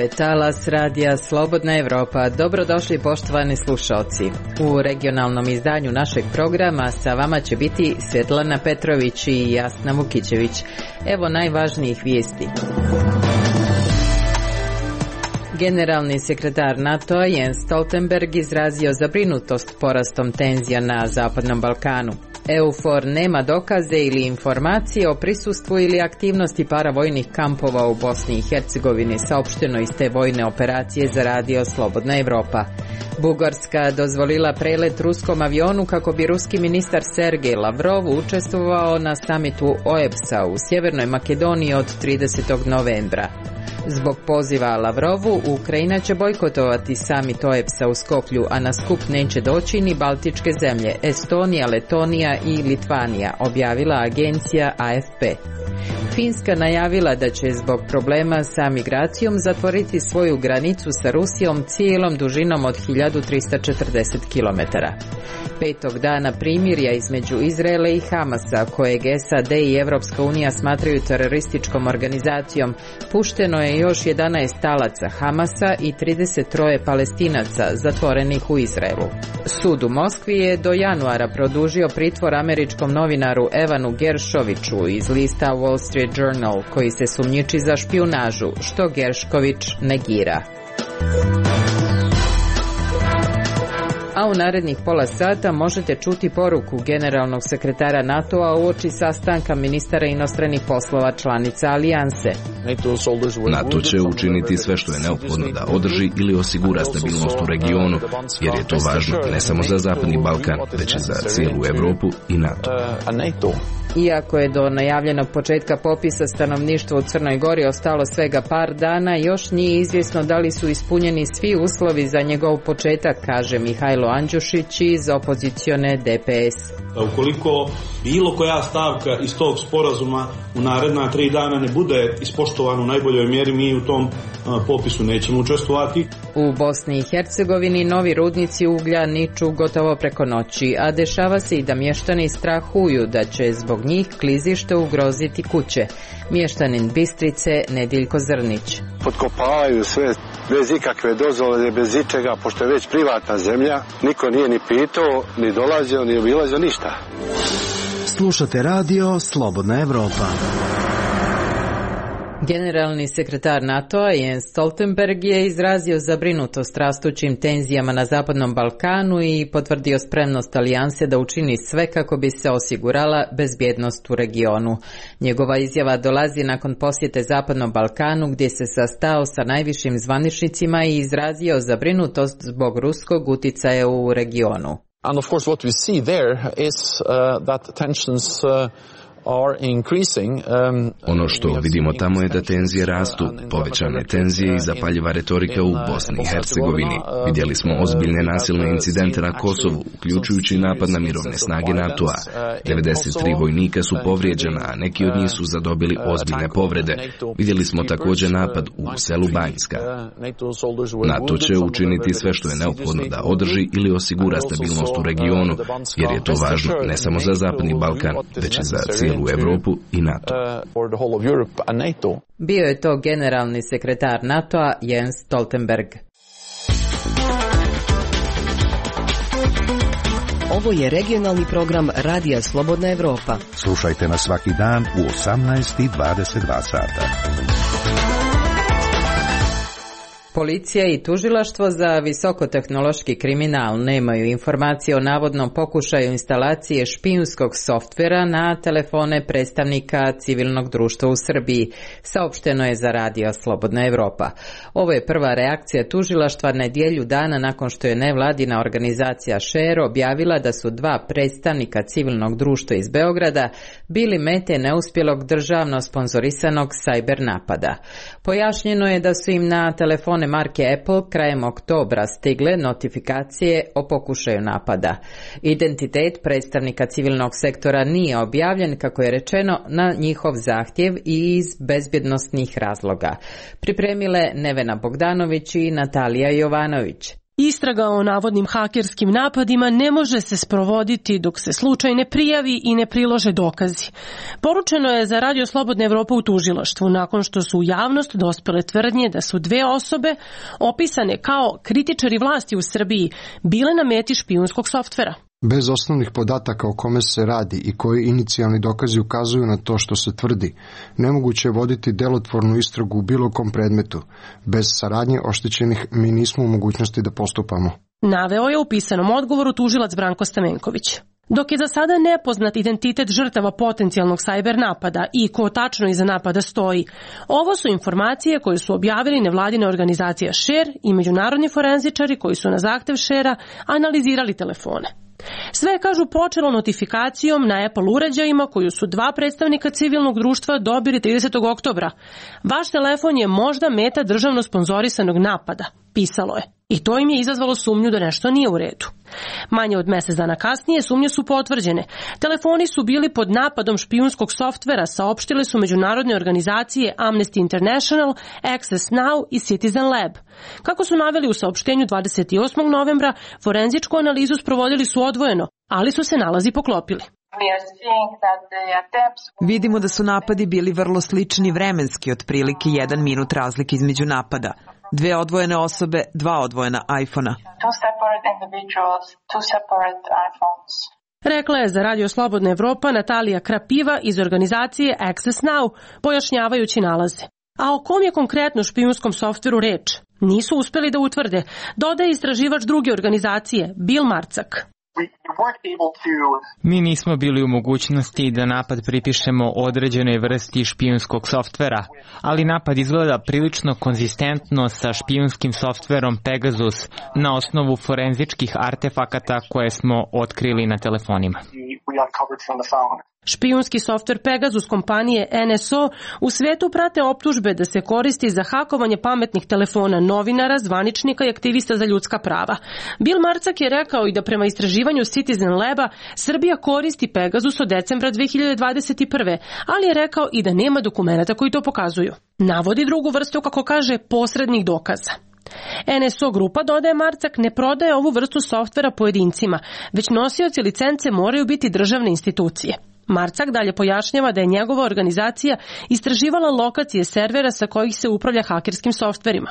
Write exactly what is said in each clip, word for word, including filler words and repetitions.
je talas radija Slobodna Evropa. Dobrodošli poštovani slušalci. U regionalnom izdanju našeg programa sa vama će biti Svjetlana Petrović i Jasna Vukićević. Evo najvažnijih vijesti. Generalni sekretar NATO-a Jens Stoltenberg izrazio zabrinutost porastom tenzija na Zapadnom Balkanu. EUFOR nema dokaze ili informacije o prisustvu ili aktivnosti paravojnih kampova u Bosni i Hercegovini, saopšteno iz te vojne operacije za radio Slobodna Evropa. Bugarska dozvolila prelet ruskom avionu kako bi ruski ministar Sergej Lavrov učestvovao na samitu O E B S-a u Sjevernoj Makedoniji od tridesetog novembra. Zbog poziva Lavrovu, Ukrajina će bojkotovati samit O E B S-a u Skoplju, a na skup neće doći ni baltičke zemlje, Estonija, Letonija i Litvanija, objavila agencija A F P. Finska najavila da će zbog problema sa migracijom zatvoriti svoju granicu sa Rusijom cijelom dužinom od hiljadu trista četrdeset kilometara. Petog dana primirja između Izraela i Hamasa, kojeg S A D i Evropska unija smatraju terorističkom organizacijom, pušteno je još jedanaest talaca Hamasa i trideset tri Palestinaca zatvorenih u Izraelu. Sud u Moskvi je do januara produžio pritvor američkom novinaru Evanu Geršoviću iz lista Wall Street Journal, koji se sumnjiči za špijunažu, što Geršković negira. A u narednih pola sata možete čuti poruku generalnog sekretara NATO-a uoči sastanka ministara inostranih poslova članica alijanse. NATO će učiniti sve što je neophodno da održi ili osigura stabilnost u regionu, jer je to važno ne samo za Zapadni Balkan, već i za cijelu Europu i NATO. Iako je do najavljenog početka popisa stanovništva u Crnoj Gori ostalo svega par dana, još nije izvjesno da li su ispunjeni svi uslovi za njegov početak, kaže Mihajlo Andjušić iz opozicione D P S. Ukoliko bilo koja stavka iz tog sporazuma u naredna tri dana ne bude ispoštovana u najboljoj mjeri, mi u tom popisu nećemo učestvovati. U Bosni i Hercegovini novi rudnici uglja niču gotovo preko noći, a dešava se i da mještani strahuju da će zbog njih klizište ugroziti kuće. Mještanin Bistrice Nediljko Zrnić. Potkopavaju sve bez ikakve dozvole, bez ičega, pošto je već privatna zemlja. Niko nije ni pitao, ni dolazio, ni obilazio, ništa. Slušate radio Slobodna Evropa. Generalni sekretar NATO-a Jens Stoltenberg je izrazio zabrinutost rastućim tenzijama na Zapadnom Balkanu i potvrdio spremnost alijanse da učini sve kako bi se osigurala bezbjednost u regionu. Njegova izjava dolazi nakon posjete Zapadnom Balkanu gdje se sastao sa najvišim zvaničnicima i izrazio zabrinutost zbog ruskog uticaja u regionu. And of course what we see there is uh, that tensions uh, Ono što vidimo tamo je da tenzije rastu, povećane tenzije i zapaljiva retorika u Bosni i Hercegovini. Vidjeli smo ozbiljne nasilne incidente na Kosovu, uključujući napad na mirovne snage NATO-a. devedeset tri vojnika su povrijeđena, a neki od njih su zadobili ozbiljne povrede. Vidjeli smo također napad u selu Banjska. NATO će učiniti sve što je neophodno da održi ili osigura stabilnost u regionu, jer je to važno ne samo za Zapadni Balkan, već i za cijelu u Europu i NATO. Bio je to generalni sekretar NATO-a Jens Stoltenberg. Ovo je regionalni program Radija Slobodna Evropa. Slušajte nas svaki dan u osamnaest i dvadeset dva sata. Policija i tužilaštvo za visokotehnološki kriminal nemaju informacije o navodnom pokušaju instalacije špijunskog softvera na telefone predstavnika civilnog društva u Srbiji, saopšteno je za radio Slobodna Evropa. Ovo je prva reakcija tužilaštva nedjelju dana nakon što je nevladina organizacija Share objavila da su dva predstavnika civilnog društva iz Beograda bili mete neuspjelog državno sponzorisanog sajber napada. Pojašnjeno je da su im na telefone marke Apple krajem oktobra stigle notifikacije o pokušaju napada. Identitet predstavnika civilnog sektora nije objavljen, kako je rečeno, na njihov zahtjev i iz bezbjednosnih razloga. Pripremile Nevena Bogdanović i Natalija Jovanović. Istraga o navodnim hakerskim napadima ne može se sprovoditi dok se slučaj ne prijavi i ne prilože dokazi. Poručeno je za Radio Slobodna Evropa u tužilaštvu nakon što su u javnost dospele tvrdnje da su dve osobe opisane kao kritičari vlasti u Srbiji bile na meti špijunskog softvera. Bez osnovnih podataka o kome se radi i koji inicijalni dokazi ukazuju na to što se tvrdi, nemoguće je voditi delotvornu istragu u bilo kom predmetu. Bez saradnje oštećenih mi nismo u mogućnosti da postupamo. Naveo je u pisanom odgovoru tužilac Branko Stamenković. Dok je za sada nepoznat identitet žrtava potencijalnog sajber napada i ko tačno iza napada stoji, ovo su informacije koje su objavili nevladina organizacija Share i međunarodni forenzičari koji su na zahtev Sharea analizirali telefone. Sve je, kažu, počelo notifikacijom na Apple uređajima koju su dva predstavnika civilnog društva dobili tridesetog oktobra. Vaš telefon je možda meta državno sponzorisanog napada, pisalo je. I to im je izazvalo sumnju da nešto nije u redu. Manje od mjesec dana kasnije sumnje su potvrđene. Telefoni su bili pod napadom špijunskog softvera, saopštile su međunarodne organizacije Amnesty International, Access Now i Citizen Lab. Kako su naveli u saopštenju dvadeset osmog novembra, forenzičku analizu sprovodili su odvojeno, ali su se nalazi poklopili. Vidimo da su napadi bili vrlo slični vremenski, otprilike jedan minut razlike između napada. Dve odvojene osobe, dva odvojena iPhona. Rekla je za Radio Slobodna Evropa Natalija Krapiva iz organizacije Access Now, pojašnjavajući nalaze. A o kom je konkretno špijunskom softveru reč? Nisu uspeli da utvrde, dodaje istraživač druge organizacije, Bill Marcak. Mi nismo bili u mogućnosti da napad pripišemo određenoj vrsti špijunskog softvera, ali napad izgleda prilično konzistentno sa špijunskim softverom Pegasus na osnovu forenzičkih artefakata koje smo otkrili na telefonima. Špijunski softver Pegasus kompanije N S O u svetu prate optužbe da se koristi za hakovanje pametnih telefona novinara, zvaničnika i aktivista za ljudska prava. Bill Marcak je rekao i da prema istraživanju Citizen Laba Srbija koristi Pegasus od decembra dve hiljade dvadeset prve. ali je rekao i da nema dokumenata koji to pokazuju. Navodi drugu vrstu, kako kaže, posrednih dokaza. N S O grupa, dodaje Marcak, ne prodaje ovu vrstu softvera pojedincima, već nosioci licence moraju biti državne institucije. Marcak dalje pojašnjava da je njegova organizacija istraživala lokacije servera sa kojih se upravlja hakerskim softverima.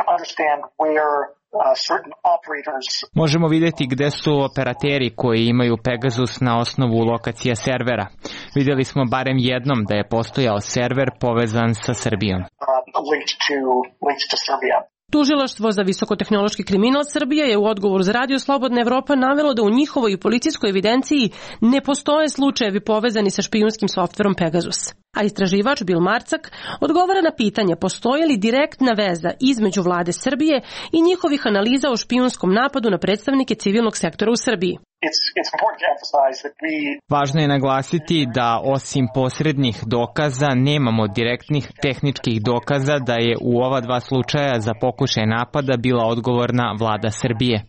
Možemo vidjeti gde su operateri koji imaju Pegasus na osnovu lokacija servera. Vidjeli smo barem jednom da je postojao server povezan sa Srbijom. Tužilaštvo za visokotehnološki kriminal Srbije je u odgovoru za Radio Slobodna Evropa navelo da u njihovoj policijskoj evidenciji ne postoje slučajevi povezani sa špijunskim softverom Pegasus. A istraživač Bill Marcak odgovara na pitanje postoji li direktna veza između vlade Srbije i njihovih analiza o špijunskom napadu na predstavnike civilnog sektora u Srbiji. Važno je naglasiti da osim posrednih dokaza nemamo direktnih tehničkih dokaza da je u ova dva slučaja za pokušaj napada bila odgovorna vlada Srbije.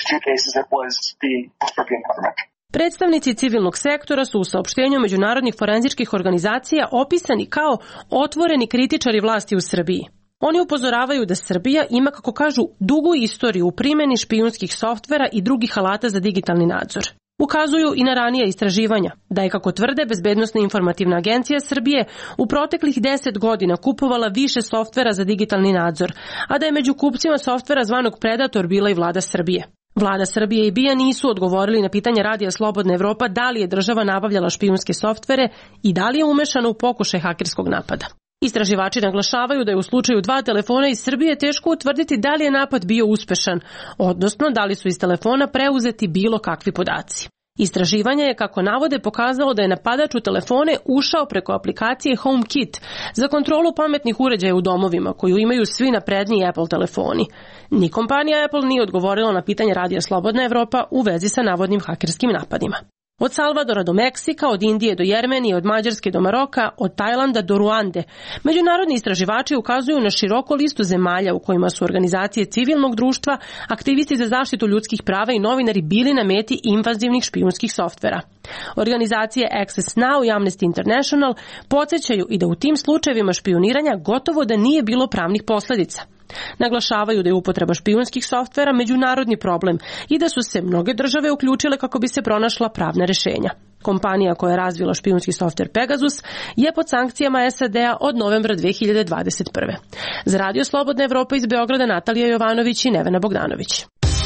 Predstavnici civilnog sektora su u saopštenju međunarodnih forenzičkih organizacija opisani kao otvoreni kritičari vlasti u Srbiji. Oni upozoravaju da Srbija ima, kako kažu, dugu istoriju u primjeni špijunskih softvera i drugih alata za digitalni nadzor. Ukazuju i na ranija istraživanja, da je, kako tvrde, Bezbednosna informativna agencija Srbije u proteklih deset godina kupovala više softvera za digitalni nadzor, a da je među kupcima softvera zvanog Predator bila i vlada Srbije. Vlada Srbije i B I A nisu odgovorili na pitanje Radija Slobodna Evropa da li je država nabavljala špijunske softvere i da li je umešana u pokušaj hakerskog napada. Istraživači naglašavaju da je u slučaju dva telefona iz Srbije teško utvrditi da li je napad bio uspešan, odnosno da li su iz telefona preuzeti bilo kakvi podaci. Istraživanje je, kako navode, pokazalo da je napadač u telefone ušao preko aplikacije HomeKit za kontrolu pametnih uređaja u domovima, koju imaju svi napredniji Apple telefoni. Ni kompanija Apple nije odgovorila na pitanje Radija Slobodna Evropa u vezi sa navodnim hakerskim napadima. Od Salvadora do Meksika, od Indije do Jermenije, od Mađarske do Maroka, od Tajlanda do Ruande, međunarodni istraživači ukazuju na široku listu zemalja u kojima su organizacije civilnog društva, aktivisti za zaštitu ljudskih prava i novinari bili na meti invazivnih špijunskih softvera. Organizacije Access Now i Amnesty International podsjećaju i da u tim slučajevima špijuniranja gotovo da nije bilo pravnih posljedica. Naglašavaju da je upotreba špijunskih softvera međunarodni problem i da su se mnoge države uključile kako bi se pronašla pravna rešenja. Kompanija koja je razvila špijunski softver Pegasus je pod sankcijama S A D-a od novembra dve hiljade dvadeset prve. Za Radio Slobodna Evropa iz Beograda Natalija Jovanović i Nevena Bogdanović.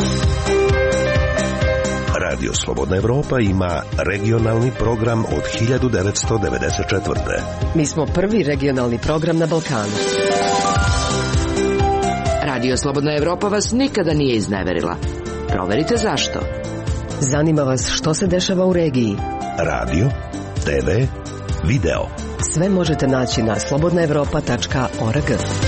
Radio Slobodna Evropa ima regionalni program od hiljadu devetsto devedeset četvrte. Mi smo prvi regionalni program na Balkanu. Radio Slobodna Evropa vas nikada nije izneverila. Proverite zašto. Zanima vas što se dešava u regiji. Radio, te ve, video. Sve možete naći na slobodna evropa tačka org.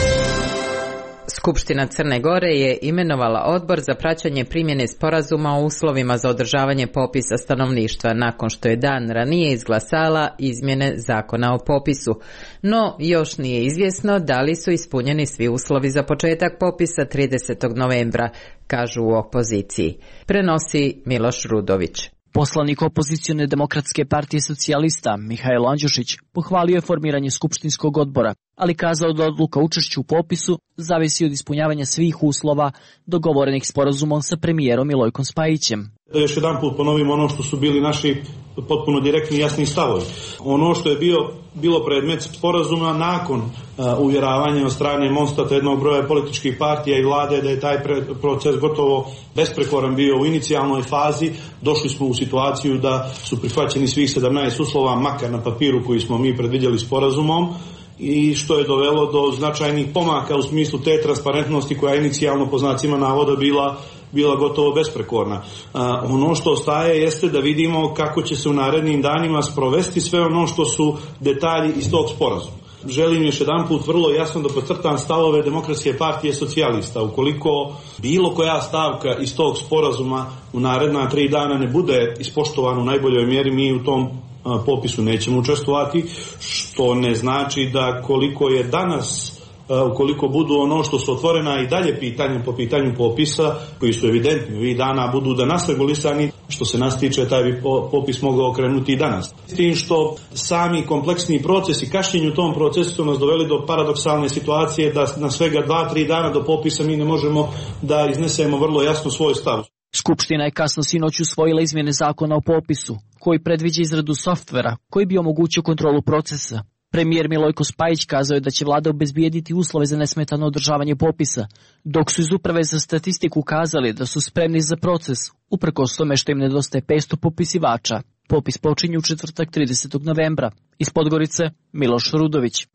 Skupština Crne Gore je imenovala odbor za praćenje primjene sporazuma o uslovima za održavanje popisa stanovništva nakon što je dan ranije izglasala izmjene zakona o popisu. No, još nije izvjesno da li su ispunjeni svi uslovi za početak popisa tridesetog novembra, kažu u opoziciji. Prenosi Miloš Rudović. Poslanik opozicione demokratske partije socijalista Mihajlo Andjušić pohvalio je formiranje skupštinskog odbora, ali kazao da odluka učešću u popisu zavisi od ispunjavanja svih uslova dogovorenih sporazumom sa premijerom Milojkom Spajićem. Da još jedan put ponovimo ono što su bili naši potpuno direktni i jasni stavovi. Ono što je bio, bilo predmet sporazuma nakon uh, uvjeravanja od strane Monstata jednog broja političkih partija i vlade da je taj pre, proces gotovo besprekoran bio u inicijalnoj fazi, došli smo u situaciju da su prihvaćeni svih sedamnaest uslova, makar na papiru koji smo mi predvidjeli sporazumom, i što je dovelo do značajnih pomaka u smislu te transparentnosti koja je inicijalno po znacima navoda bila bila gotovo besprekorna. A, ono što ostaje jeste da vidimo kako će se u narednim danima sprovesti sve ono što su detalji iz tog sporazuma. Želim još jedan put vrlo jasno da podcrtam stavove Demokratske partije socijalista. Ukoliko bilo koja stavka iz tog sporazuma u naredna tri dana ne bude ispoštovana u najboljoj mjeri, mi u tom popisu nećemo učestvovati, što ne znači da koliko je danas, ukoliko budu ono što su otvorena i dalje pitanja po pitanju popisa, koji su evidentni ovih dana, budu da nas regulisani, što se nas tiče, taj bi popis mogao okrenuti i danas. S tim što sami kompleksni procesi, kašnjenju u tom procesu su nas doveli do paradoksalne situacije da na svega dva, tri dana do popisa mi ne možemo da iznesemo vrlo jasno svoj stav. Skupština je kasno sinoć usvojila izmjene zakona o popisu, koji predviđa izradu softvera koji bi omogućio kontrolu procesa. Premijer Milojko Spajić kazao je da će vlada obezbijediti uslove za nesmetano održavanje popisa, dok su iz Uprave za statistiku kazali da su spremni za proces, uprkos tome što im nedostaje petsto popisivača. Popis počinje u četvrtak tridesetog novembra. Iz Podgorice, Miloš Rudović.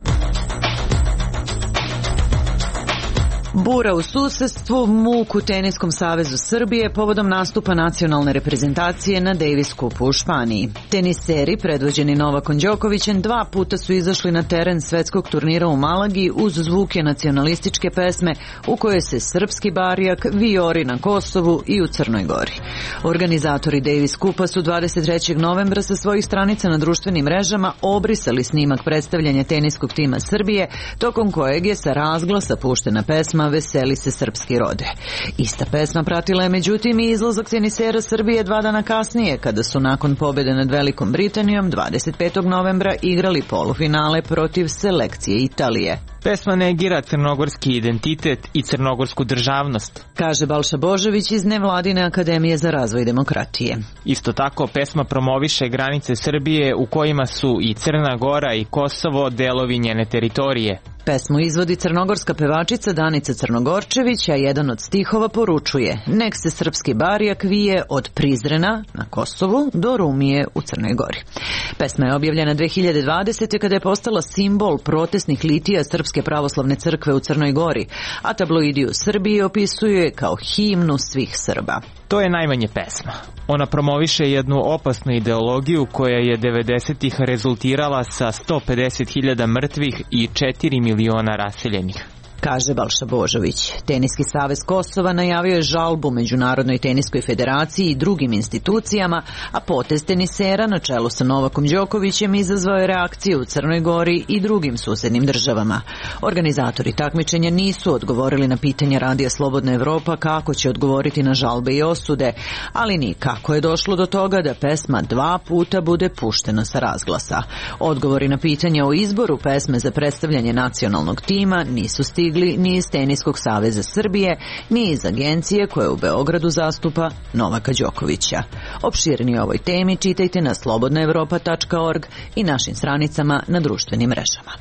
Bura u susedstvu, muk u Teniskom savezu Srbije povodom nastupa nacionalne reprezentacije na Davis Cupu u Španiji. Teniseri, predvođeni Novakom Đokovićem, dva puta su izašli na teren svetskog turnira u Malagi uz zvuke nacionalističke pesme u kojoj se srpski barjak vijori na Kosovu i u Crnoj Gori. Organizatori Davis Cupa su dvadeset trećeg novembra sa svojih stranica na društvenim mrežama obrisali snimak predstavljanja teniskog tima Srbije, tokom kojeg je sa razglasa puštena pesma Veseli se srpski rode. Ista pesma pratila je međutim i izlazak tenisera Srbije dva dana kasnije, kada su nakon pobjede nad Velikom Britanijom dvadeset petog novembra igrali polufinale protiv selekcije Italije. Pesma negira crnogorski identitet i crnogorsku državnost, kaže Balša Božović iz Nevladine akademije za razvoj demokratije. Isto tako, pesma promoviše granice Srbije u kojima su i Crna Gora i Kosovo delovi njene teritorije. Pesmu izvodi crnogorska pevačica Danica Crnogorčević, a jedan od stihova poručuje: nek se srpski barjak vije od Prizrena na Kosovu do Rumije u Crnoj Gori. Pesma je objavljena dve hiljade dvadesete. kada je postala simbol protestnih litija Srpske pravoslavne crkve u Crnoj Gori, a tabloidi u Srbiji opisuju je kao himnu svih Srba. To je najmanje pesma. Ona promoviše jednu opasnu ideologiju koja je devedesetih rezultirala sa sto pedeset hiljada mrtvih i četiri miliona raseljenih, kaže Balša Božović. Teniski savez Kosova najavio je žalbu Međunarodnoj teniskoj federaciji i drugim institucijama, a potez tenisera na čelu sa Novakom Đokovićem izazvao je reakcije u Crnoj Gori i drugim susednim državama. Organizatori takmičenja nisu odgovorili na pitanja Radija Slobodna Evropa kako će odgovoriti na žalbe i osude, ali ni kako je došlo do toga da pesma dva puta bude puštena sa razglasa. Odgovori na pitanja o izboru pesme za predstavljanje nacionalnog tima nisu stigli stigli ni iz Teniskog saveza Srbije, ni iz agencije koja u Beogradu zastupa Novaka Đokovića. Opširnije o ovoj temi čitajte na slobodna evropa tačka org i našim stranicama na društvenim mrežama.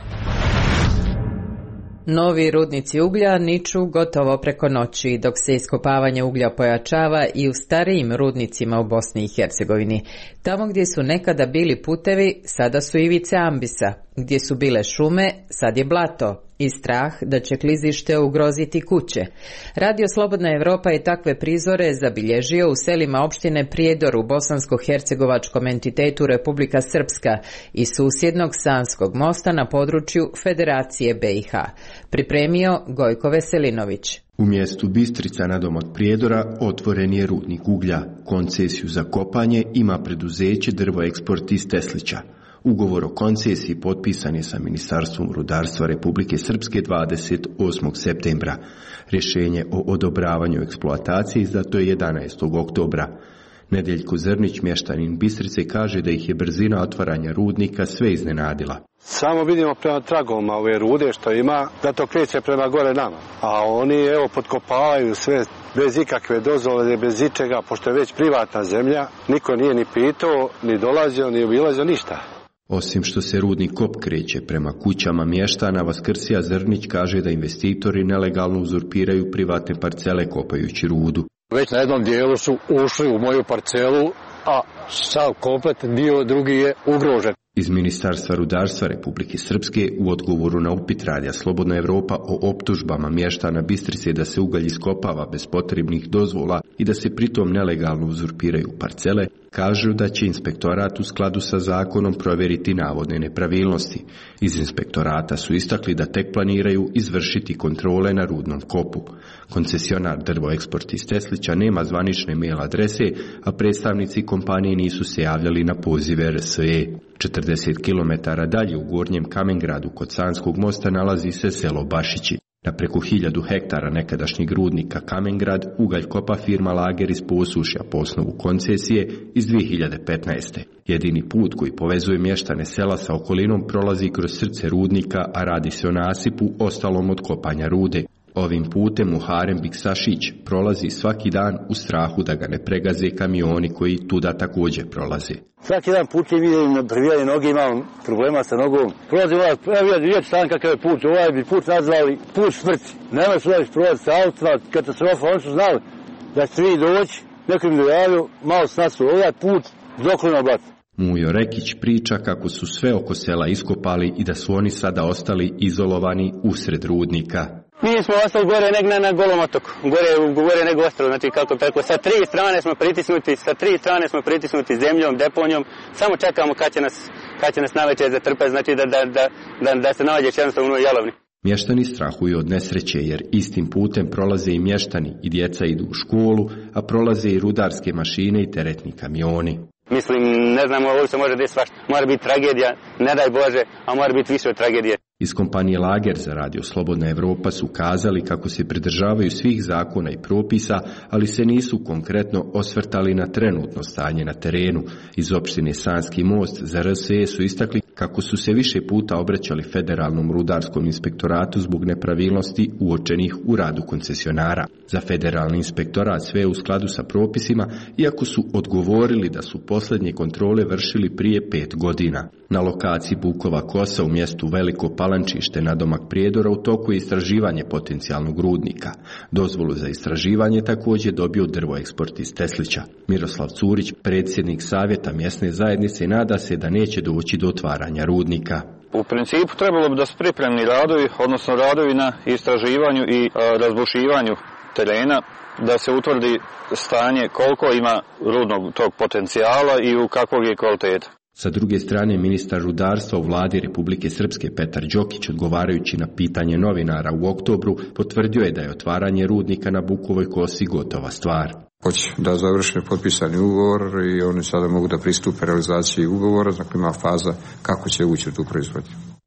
Novi rudnici uglja niču gotovo preko noći, dok se iskopavanje uglja pojačava i u starijim rudnicima u Bosni i Hercegovini. Tamo gdje su nekada bili putevi, sada su ivice ambisa. Gdje su bile šume, sad je blato i strah da će klizište ugroziti kuće. Radio Slobodna Evropa je takve prizore zabilježio u selima opštine Prijedor u bosansko-hercegovačkom entitetu Republika Srpska i susjednog Sanskog mosta na području Federacije B i H. Pripremio Gojko Veselinović. U mjestu Bistrica nadomak Prijedora otvoren je rudnik uglja. Koncesiju za kopanje ima preduzeće Drvo Eksport iz Teslića. Ugovor o koncesiji potpisan je sa Ministarstvom rudarstva Republike Srpske dvadeset osmog septembra. Rješenje o odobravanju eksploatacije izdato je jedanaestog oktobra. Nedeljko Zrnić, mještanin Bistrice, kaže da ih je brzina otvaranja rudnika sve iznenadila. Samo vidimo prema tragoma ove rude što ima, da to kreće prema gore nama. A oni evo potkopavaju sve bez ikakve dozvole, bez ičega, pošto je već privatna zemlja, niko nije ni pitao, ni dolazio, ni obilazio, ništa. Osim što se rudni kop kreće prema kućama mještana, Vaskrsija Zrnić kaže da investitori nelegalno uzurpiraju privatne parcele kopajući rudu. Već na jednom dijelu su ušli u moju parcelu, a sav komplet dio drugi je ugrožen. Iz Ministarstva rudarstva Republike Srpske u odgovoru na upit Radija Slobodna Evropa o optužbama mještana Bistrice da se ugalj iskopava bez potrebnih dozvola i da se pritom nelegalno uzurpiraju parcele, kažu da će inspektorat u skladu sa zakonom provjeriti navodne nepravilnosti. Iz inspektorata su istakli da tek planiraju izvršiti kontrole na rudnom kopu. Koncesionar Drvo Eksport iz Teslića nema zvanične mail adrese, a predstavnici kompanije nisu se javljali na pozive R S E. četrdeset kilometara dalje u Gornjem Kamengradu kod Sanskog mosta nalazi se selo Bašići. Na preko hiljadu hektara nekadašnjeg rudnika Kamengrad ugalj kopa firma Lager iz Posušja po osnovu koncesije iz dvije hiljade petnaeste. Jedini put koji povezuje mještane sela sa okolinom prolazi kroz srce rudnika, a radi se o nasipu ostalom od kopanja rude. Ovim putem Muharem Biksašić prolazi svaki dan u strahu da ga ne pregaze kamioni koji tuda također prolaze. Svaki dan putem vidim na previjanje noge, imam problema sa nogom. Prolazim ovaj, evo vidjeti stan kakav je put, ovaj bi put nazvali put smrti. Nema se ovaj prolaziti sa autima, katastrofa, oni su znali da će vi doći, neko im dojavio, malo s nasu, ovaj put zokleno blat. Mujo Rekić priča kako su sve oko sela iskopali i da su oni sada ostali izolovani usred rudnika. Mi smo ostali gore negdje na Golom otoku, gore, gore nego ostalo, znači kako preko, sa tri strane smo pritisnuti, sa tri strane smo pritisnuti zemljom, deponijom, samo čekamo kad će nas, kad će nas navečer zatrpati, znači da, da, da, da, da se nađeš jednostavno u jelovni. Mještani strahuju od nesreće jer istim putem prolaze i mještani i djeca idu u školu, a prolaze i rudarske mašine i teretni kamioni. Mislim, ne znamo, ovo se može desiti svašta. Mora biti tragedija, ne daj Bože, a mora biti više od tragedije. Iz kompanije Lager za Radio Slobodna Evropa su kazali kako se pridržavaju svih zakona i propisa, ali se nisu konkretno osvrtali na trenutno stanje na terenu. Iz opštine Sanski most za R S E su istakli kako su se više puta obraćali Federalnom rudarskom inspektoratu zbog nepravilnosti uočenih u radu koncesionara. Za Federalni inspektorat sve je u skladu sa propisima, iako su odgovorili da su posljednje kontrole vršili prije pet godina. Na lokaciji Bukova Kosa u mjestu Veliko Palančište nadomak Prijedora u toku je istraživanje potencijalnog rudnika. Dozvolu za istraživanje također dobio Drvo Eksport iz Teslića. Miroslav Curić, predsjednik savjeta mjesne zajednice, nada se da neće doći do otvaranja rudnika. U principu trebalo bi da su pripremni radovi, odnosno radovi na istraživanju i a, razbušivanju terena, da se utvrdi stanje koliko ima rudnog tog potencijala i u kakvog je kvaliteta. Sa druge strane, ministar rudarstva u vladi Republike Srpske Petar Đokić, odgovarajući na pitanje novinara u oktobru, potvrdio je da je otvaranje rudnika na Bukovoj Kosi gotova stvar. Hoće da završe potpisani ugovor i oni sada mogu da pristupe realizaciji ugovora, dakle ima faza kako će ući u tu proizvodnju.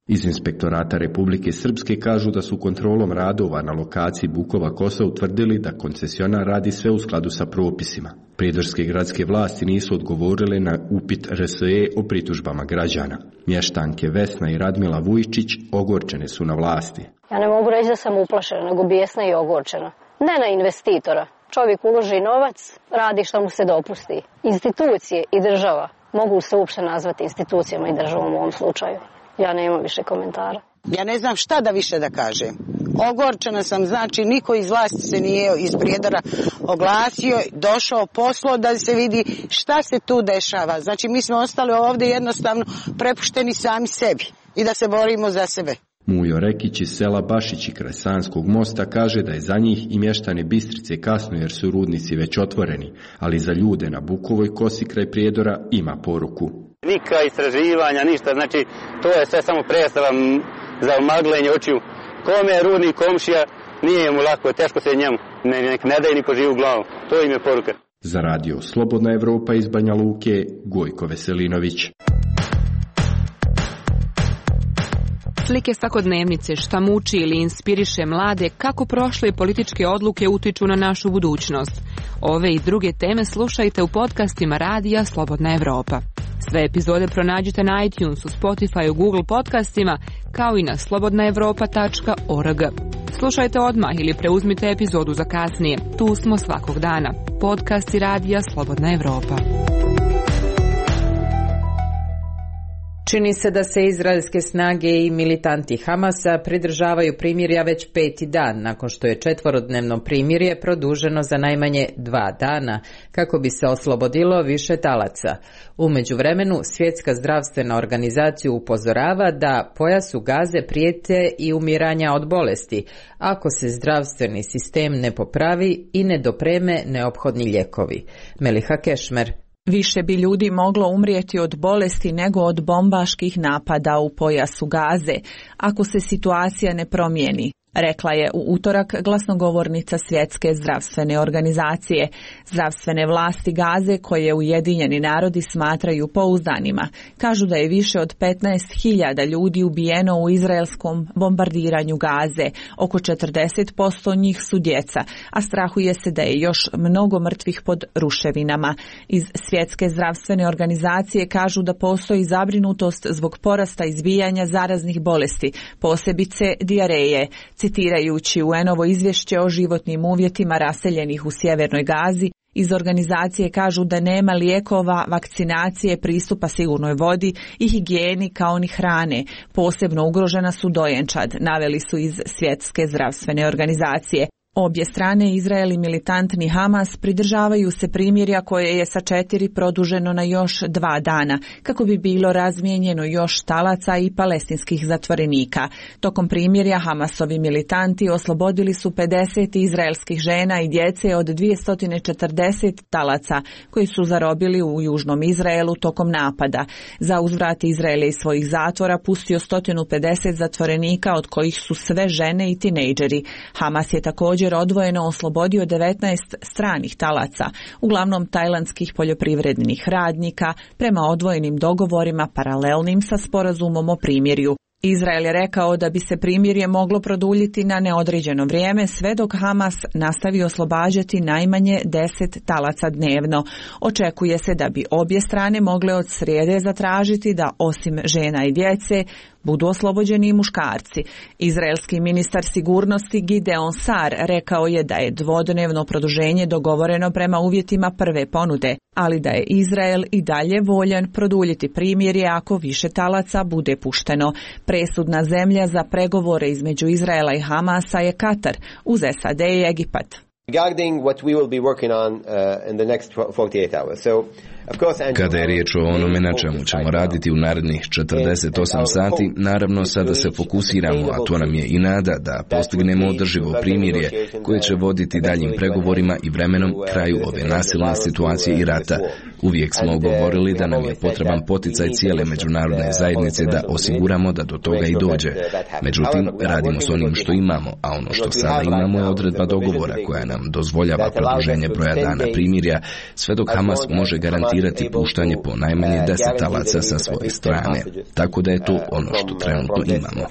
Iz Inspektorata Republike Srpske kažu da su kontrolom radova na lokaciji Bukova Kosa utvrdili da koncesionar radi sve u skladu sa propisima. Prijedorske gradske vlasti nisu odgovorile na upit R S E o pritužbama građana. Mještanke Vesna i Radmila Vujčić ogorčene su na vlasti. Ja ne mogu reći da sam uplašena, nego bijesna i ogorčena. Ne na investitora. Čovjek uloži novac, radi što mu se dopusti. Institucije i država mogu se uopšte nazvati institucijama i državom u ovom slučaju. Ja nemam više komentara. Ja ne znam šta da više da kažem. Ogorčena sam, znači niko iz vlasti se nije iz Prijedora oglasio, došao poslo da se vidi šta se tu dešava. Znači mi smo ostali ovdje jednostavno prepušteni sami sebi i da se borimo za sebe. Mujo Rekić iz sela Bašići kraj Sanskog mosta kaže da je za njih i mještane Bistrice kasno jer su rudnici već otvoreni, ali za ljude na Bukovoj Kosi kraj Prijedora ima poruku. Nika istraživanja, ništa, znači to je sve samo predstava za omaglenje očiju. Kome je rudnik komšija, nije mu lako, teško se njemu, ne, nek ne daj ni po živu glavu, to im je poruka. Za radio Slobodna Evropa iz Banja Luke, Gojko Veselinović. Slike svakodnevnice, šta muči ili inspiriše mlade, kako prošle političke odluke utiču na našu budućnost. Ove i druge teme slušajte u podcastima radija Slobodna Evropa. Sve epizode pronađite na iTunesu, Spotifyu, Google podcastima, kao i na slobodna evropa tačka org. Slušajte odmah ili preuzmite epizodu za kasnije. Tu smo svakog dana. Podcasti radija Slobodna Evropa. Čini se da se izraelske snage i militanti Hamasa pridržavaju primirja već peti dan, nakon što je četvorodnevno primirje produženo za najmanje dva dana, kako bi se oslobodilo više talaca. U međuvremenu, Svjetska zdravstvena organizacija upozorava da pojasu Gaze prijete i umiranja od bolesti, ako se zdravstveni sistem ne popravi i ne dopreme neophodni lijekovi. Meliha Kešmer. Više bi ljudi moglo umrijeti od bolesti nego od bombaških napada u pojasu Gaze, ako se situacija ne promijeni, rekla je u utorak glasnogovornica Svjetske zdravstvene organizacije. Zdravstvene vlasti Gaze, koje Ujedinjeni narodi smatraju pouzdanima, kažu da je više od petnaest hiljada ljudi ubijeno u izraelskom bombardiranju Gaze. Oko četrdeset posto njih su djeca, a strahuje se da je još mnogo mrtvih pod ruševinama. Iz Svjetske zdravstvene organizacije kažu da postoji zabrinutost zbog porasta izbijanja zaraznih bolesti, posebice dijareje. Citirajući U N-ovo izvješće o životnim uvjetima raseljenih u sjevernoj Gazi, iz organizacije kažu da nema lijekova, vakcinacije, pristupa sigurnoj vodi i higijeni kao ni hrane. Posebno ugrožena su dojenčad, naveli su iz Svjetske zdravstvene organizacije. Obje strane, Izrael i militantni Hamas, pridržavaju se primirja koje je sa četiri produženo na još dva dana, kako bi bilo razmijenjeno još talaca i palestinskih zatvorenika. Tokom primirja Hamasovi militanti oslobodili su pedeset izraelskih žena i djece od dvjesto četrdeset talaca koji su zarobili u južnom Izraelu tokom napada. Za uzvrat Izrael je iz svojih zatvora pustio sto pedeset zatvorenika, od kojih su sve žene i tinejdžeri. Hamas je također odvojeno oslobodio devetnaest stranih talaca, uglavnom tajlandskih poljoprivrednih radnika, prema odvojenim dogovorima paralelnim sa sporazumom o primirju. Izrael je rekao da bi se primirje moglo produljiti na neodređeno vrijeme sve dok Hamas nastavi oslobađati najmanje deset talaca dnevno. Očekuje se da bi obje strane mogle od srijede zatražiti da osim žena i djece budu oslobođeni i muškarci. Izraelski ministar sigurnosti Gideon Sar rekao je da je dvodnevno produženje dogovoreno prema uvjetima prve ponude, ali da je Izrael i dalje voljan produljiti primirje ako više talaca bude pušteno. Presudna zemlja za pregovore između Izraela i Hamasa je Katar, uz S A D i Egipat. Regarding what we will be working on uh, in the next forty-eight hours. So Kada je riječ o onome na čemu ćemo raditi u narednih četrdeset osam sati, naravno sada se fokusiramo, a to nam je i nada, da postignemo održivo primirje koje će voditi daljim pregovorima i vremenom kraju ove nasilne situacije i rata. Uvijek smo govorili da nam je potreban poticaj cijele međunarodne zajednice da osiguramo da do toga i dođe. Međutim, radimo s onim što imamo, a ono što sada imamo je odredba dogovora koja nam dozvoljava produženje broja dana primirja, sve dok Hamas može garantirati garantirati puštanje po najmanje deset talaca sa svoje strane. Tako da je to ono što trenutno imamo.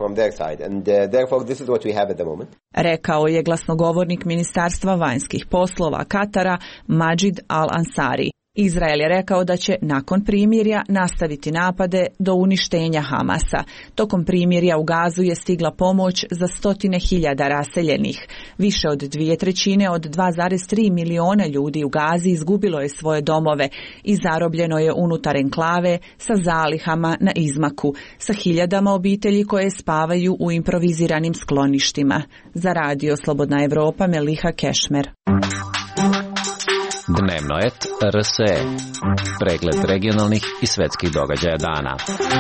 Rekao je glasnogovornik Ministarstva vanjskih poslova Katara Majid Al-Ansari. Izrael je rekao da će nakon primirja nastaviti napade do uništenja Hamasa. Tokom primirja u Gazu je stigla pomoć za stotine hiljada raseljenih. Više od dvije trećine od dva zarez tri miliona ljudi u Gazi izgubilo je svoje domove i zarobljeno je unutar enklave sa zalihama na izmaku, sa hiljadama obitelji koje spavaju u improviziranim skloništima. Za Radio Slobodna Evropa, Meliha Kešmer. Dnevno et R S E. Pregled regionalnih i svetskih događaja dana.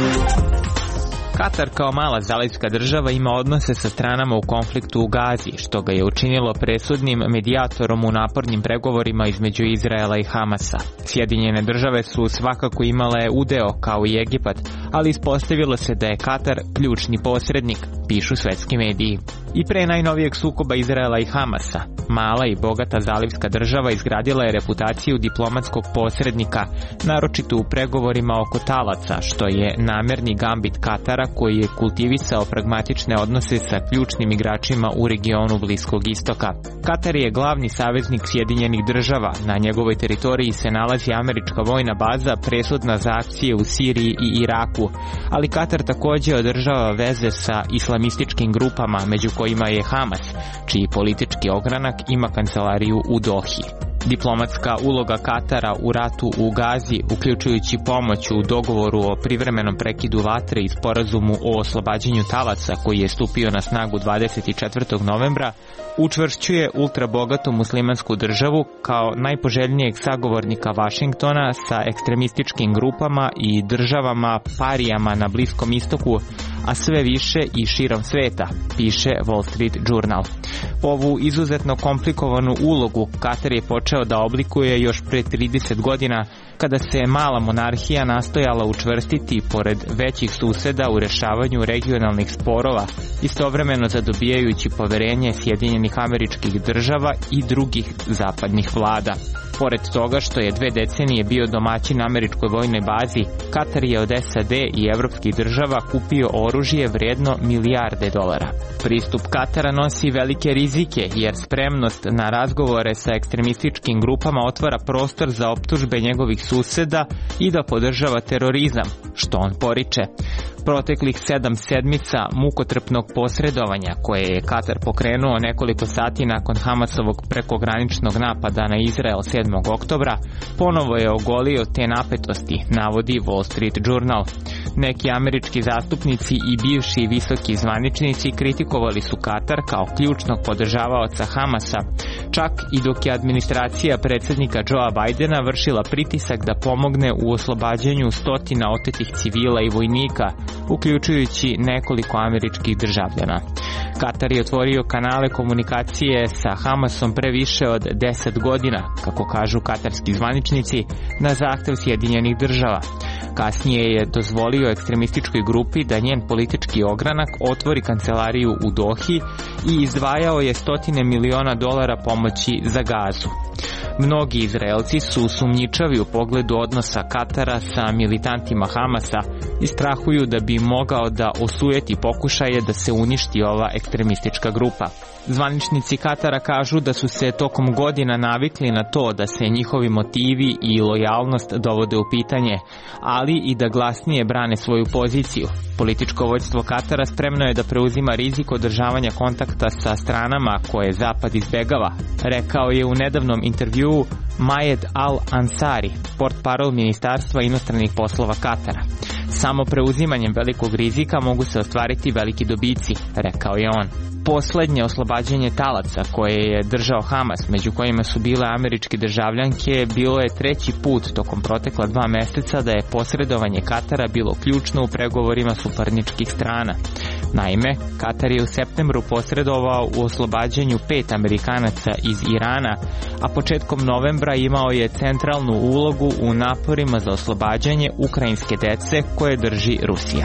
Katar kao mala zalivska država ima odnose sa stranama u konfliktu u Gazi, što ga je učinilo presudnim medijatorom u napornim pregovorima između Izraela i Hamasa. Sjedinjene države su svakako imale udeo kao i Egipat, ali ispostavilo se da je Katar ključni posrednik, pišu svetski mediji. I pre najnovijeg sukoba Izraela i Hamasa, mala i bogata zalivska država izgradila je reputaciju diplomatskog posrednika, naročito u pregovorima oko talaca, što je namerni gambit Katara koji je kultivisao pragmatične odnose sa ključnim igračima u regionu Bliskog istoka. Katar je glavni saveznik Sjedinjenih država, na njegovoj teritoriji se nalazi američka vojna baza presudna za akcije u Siriji i Iraku, ali Katar također održava veze sa islamističkim grupama, među kojima je Hamas, čiji politički ogranak ima kancelariju u Dohi. Diplomatska uloga Katara u ratu u Gazi, uključujući pomoć u dogovoru o privremenom prekidu vatre i sporazumu o oslobađanju talaca koji je stupio na snagu dvadeset četvrtog novembra, učvršćuje ultrabogatu muslimansku državu kao najpoželjnijeg sagovornika Vašingtona sa ekstremističkim grupama i državama parijama na Bliskom istoku, a sve više i širom sveta, piše Wall Street Journal. Ovu izuzetno komplikovanu ulogu Katar je počeo da oblikuje još pre trideset godina, kada se mala monarhija nastojala učvrstiti pored većih suseda u rešavanju regionalnih sporova, istovremeno zadobijajući poverenje Sjedinjenih Američkih Država i drugih zapadnih vlada. Pored toga što je dve decenije bio domaćin američkoj vojnoj bazi, Katar je od S A D i evropskih država kupio oružje vrijedno milijarde dolara. Pristup Katara nosi velike rizike, jer spremnost na razgovore sa ekstremističkim grupama otvara prostor za optužbe njegovih suseda i da podržava terorizam, što on poriče. Proteklih sedam sedmica mukotrpnog posredovanja koje je Katar pokrenuo nekoliko sati nakon Hamasovog prekograničnog napada na Izrael sedmog oktobra ponovo je ogolio te napetosti, navodi Wall Street Journal. Neki američki zastupnici i bivši visoki zvaničnici kritikovali su Katar kao ključnog podržavaoca Hamasa, čak i dok je administracija predsjednika Joea Bidena vršila pritisak da pomogne u oslobađanju stotina otetih civila i vojnika, uključujući nekoliko američkih državljana. Katar je otvorio kanale komunikacije sa Hamasom pre više od deset godina, kako kažu katarski zvaničnici, na zahtev Sjedinjenih država. Kasnije je dozvolio ekstremističkoj grupi da njen politički ogranak otvori kancelariju u Dohi i izdvajao je stotine miliona dolara pomoći za Gazu. Mnogi Izraelci su sumnjičavi u pogledu odnosa Katara sa militantima Hamasa i strahuju da bi mogao da osujeti pokušaje da se uništi ova ekstremistička grupa. Zvaničnici Katara kažu da su se tokom godina navikli na to da se njihovi motivi i lojalnost dovode u pitanje, ali i da glasnije brane svoju poziciju. Političko vođstvo Katara spremno je da preuzima rizik održavanja kontakta sa stranama koje Zapad izbegava, rekao je u nedavnom intervjuu Majed Al-Ansari, portparol Ministarstva inostranih poslova Katara. Samo preuzimanjem velikog rizika mogu se ostvariti veliki dobici, rekao je on. Poslednje oslobađanje talaca koje je držao Hamas, među kojima su bile američke državljanke, bilo je treći put tokom protekla dva meseca da je posredovanje Katara bilo ključno u pregovorima suparničkih strana. Naime, Katar je u septembru posredovao u oslobađanju pet Amerikanaca iz Irana, a početkom novembra imao je centralnu ulogu u naporima za oslobađanje ukrajinske dece koje drži Rusija.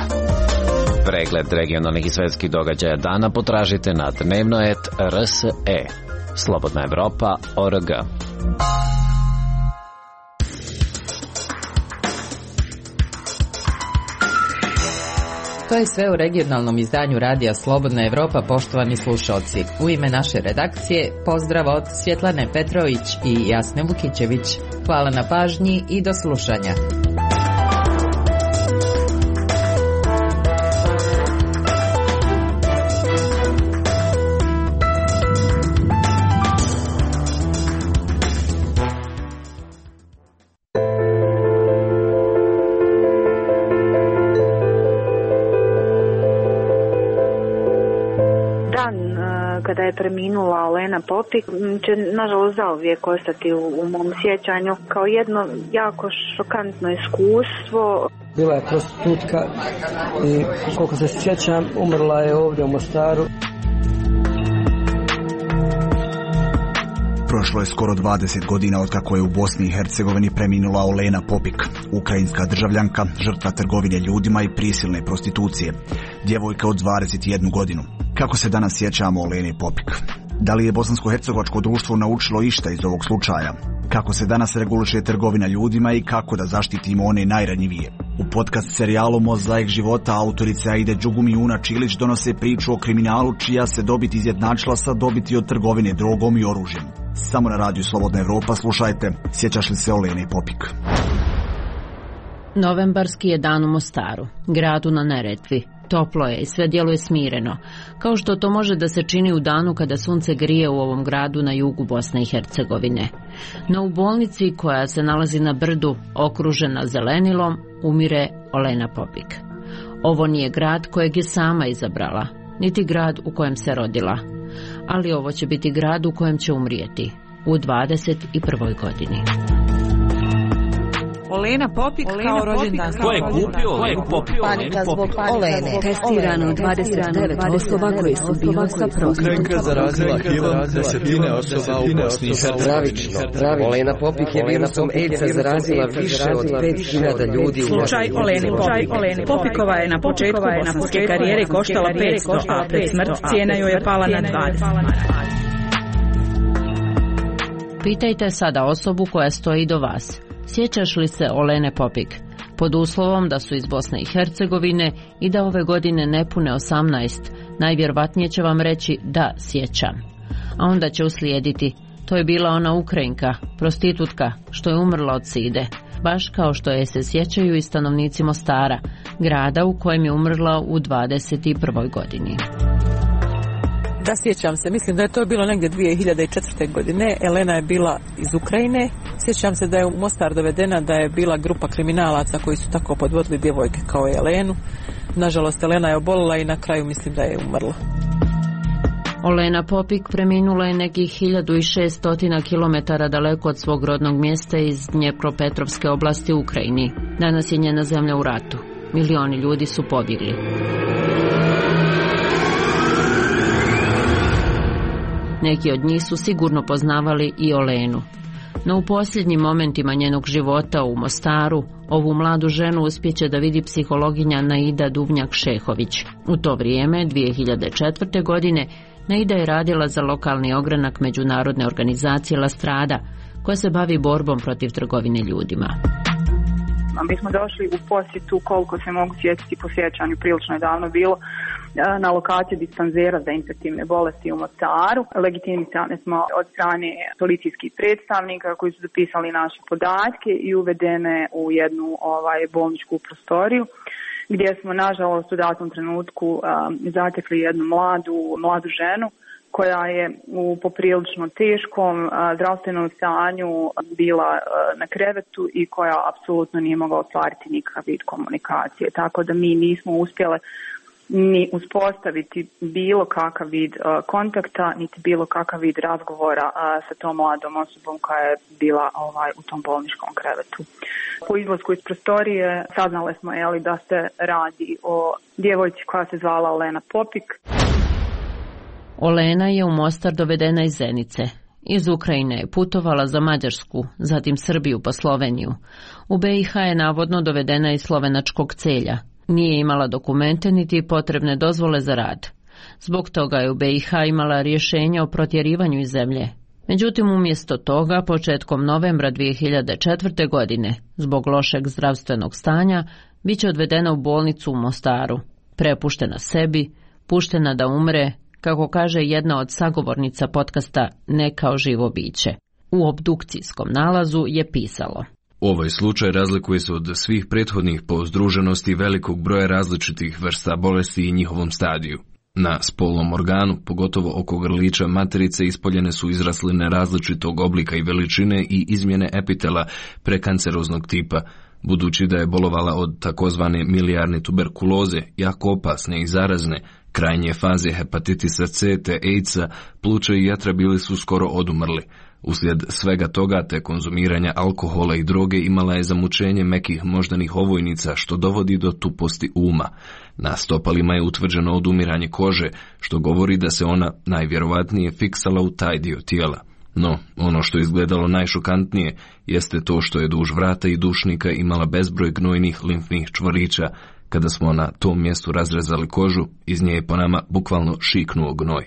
Pregled regionalnih i svetskih događaja dana potražite na dnevno et R S E. Slobodna Evropa, O R G. To je sve u regionalnom izdanju Radija Slobodna Evropa, poštovani slušalci. U ime naše redakcije pozdrav od Svjetlane Petrović i Jasne Vukićević. Hvala na pažnji i do slušanja. Kada je preminula Olena Popik, će nažalost zauvijek ostati u, u mom sjećanju kao jedno jako šokantno iskustvo. Bila je prostitutka i koliko se sjećam, umrla je ovdje u Mostaru. Prošlo je skoro dvadeset godina od kako je u Bosni i Hercegovini preminula Olena Popik, ukrajinska državljanka, žrtva trgovine ljudima i prisilne prostitucije. Djevojka od dvadeset jednu godinu. Kako se danas sjećamo Olene Popik? Da li je bosansko-hercegovačko društvo naučilo išta iz ovog slučaja? Kako se danas reguliše trgovina ljudima i kako da zaštitimo one najranjivije? U podcast serijalu Mozaik života autorice Aide Đugumi Čilić donose priču o kriminalu čija se dobit izjednačila sa dobiti od trgovine drogom i oružjem. Samo na radiju Slobodna Evropa slušajte Sjećaš li se Olene Popik? Novembarski je dan u Mostaru, gradu na Neretvi. Toplo je i sve djeluje smireno, kao što to može da se čini u danu kada sunce grije u ovom gradu na jugu Bosne i Hercegovine. No u bolnici koja se nalazi na brdu, okružena zelenilom, umire Olena Popik. Ovo nije grad kojeg je sama izabrala, niti grad u kojem se rodila, ali ovo će biti grad u kojem će umrijeti u dvadeset prvoj godini. Olena Popik kao rođendan. Ko je kupio Olenu Popik? Panika zbog Olene. Testirano dvadeset devet osoba koje su bile sa prostatom. Krenka zarazila hivom desetine osoba u Bosni i Hercegovini. Pravično, pravično. Olena Popik je virusom AIDS-a zarazila više od pet hiljada ljudi u Slučaj Olene Popik. Popikova je na početku bosanske karijere koštala petsto, a pred smrt cijena joj je pala na dvadeset. Pitajte sada osobu koja stoji do vas. Sjećaš li se Olene Popik? Pod uslovom da su iz Bosne i Hercegovine i da ove godine ne pune osamnaest, najvjerovatnije će vam reći da sjećam. A onda će uslijediti, to je bila ona Ukrajinka, prostitutka, što je umrla od side, baš kao što je se sjećaju i stanovnici Mostara, grada u kojem je umrla u dvadeset prvoj godini. Da, sjećam se, mislim da je to bilo negdje dvije hiljade četvrte godine. Elena je bila iz Ukrajine. Sjećam se da je u Mostar dovedena, da je bila grupa kriminalaca koji su tako podvodili djevojke kao Elenu. Nažalost, Elena je obolila i na kraju mislim da je umrla. Olena Popik preminula je nekih hiljadu šesto kilometara daleko od svog rodnog mjesta iz Dnjepropetrovske oblasti u Ukrajini. Danas je njena zemlja u ratu. Milioni ljudi su pobjegli. Neki od njih su sigurno poznavali i Olenu. No u posljednjim momentima njenog života u Mostaru, ovu mladu ženu uspjeće da vidi psihologinja Naida Dubnjak-Šehović. U to vrijeme, dvije hiljade četvrte. godine, Naida je radila za lokalni ogranak međunarodne organizacije La Strada, koja se bavi borbom protiv trgovine ljudima. Mi smo došli u posjetu, koliko se mogu sjetiti po sjećanju, prilično je davno bilo, na lokaciju dispanzera za infektivne bolesti u Mostaru. Legitimisane smo od strane policijskih predstavnika koji su zapisali naše podatke i uvedene u jednu ovaj, bolničku prostoriju, gdje smo nažalost u datom trenutku um, zatekli jednu mladu, mladu ženu koja je u poprilično teškom uh, zdravstvenom stanju bila uh, na krevetu i koja apsolutno nije mogla ostvariti nikakav vid komunikacije. Tako da mi nismo uspjele ni uspostaviti bilo kakav vid uh, kontakta, niti bilo kakav vid razgovora uh, sa tom mladom osobom koja je bila ovaj, u tom bolničkom krevetu. Po izlasku iz prostorije saznali smo eli, da se radi o djevojci koja se zvala Olena Popik. Olena je u Mostar dovedena iz Zenice. Iz Ukrajine je putovala za Mađarsku, zatim Srbiju pa Sloveniju. U B i H je navodno dovedena iz slovenačkog Celja. Nije imala dokumente niti potrebne dozvole za rad. Zbog toga je u B i H imala rješenje o protjerivanju iz zemlje. Međutim, umjesto toga, početkom novembra dvije hiljade četvrte. godine, zbog lošeg zdravstvenog stanja, bit će odvedena u bolnicu u Mostaru. prepuštena sebi, puštena da umre, kako kaže jedna od sagovornica podcasta Ne kao živo biće. U obdukcijskom nalazu je pisalo: Ovaj slučaj razlikuje se od svih prethodnih po združenosti velikog broja različitih vrsta bolesti i njihovom stadiju. Na spolnom organu, pogotovo oko grlića materice, ispoljene su izrasline različitog oblika i veličine i izmjene epitela prekanceroznog tipa, budući da je bolovala od takozvane milijarne tuberkuloze, jako opasne i zarazne, krajnje faze hepatitisa C te AIDS-a, pluća i jetra bili su skoro odumrli. Uslijed svega toga te konzumiranja alkohola i droge imala je zamučenje mekih moždanih ovojnica, što dovodi do tuposti uma. Na stopalima je utvrđeno odumiranje kože, što govori da se ona najvjerovatnije fiksala u taj dio tijela. No, ono što je izgledalo najšokantnije jeste to što je duž vrata i dušnika imala bezbroj gnojnih limfnih čvorića. Kada smo na tom mjestu razrezali kožu, iz nje je po nama bukvalno šiknuo gnoj.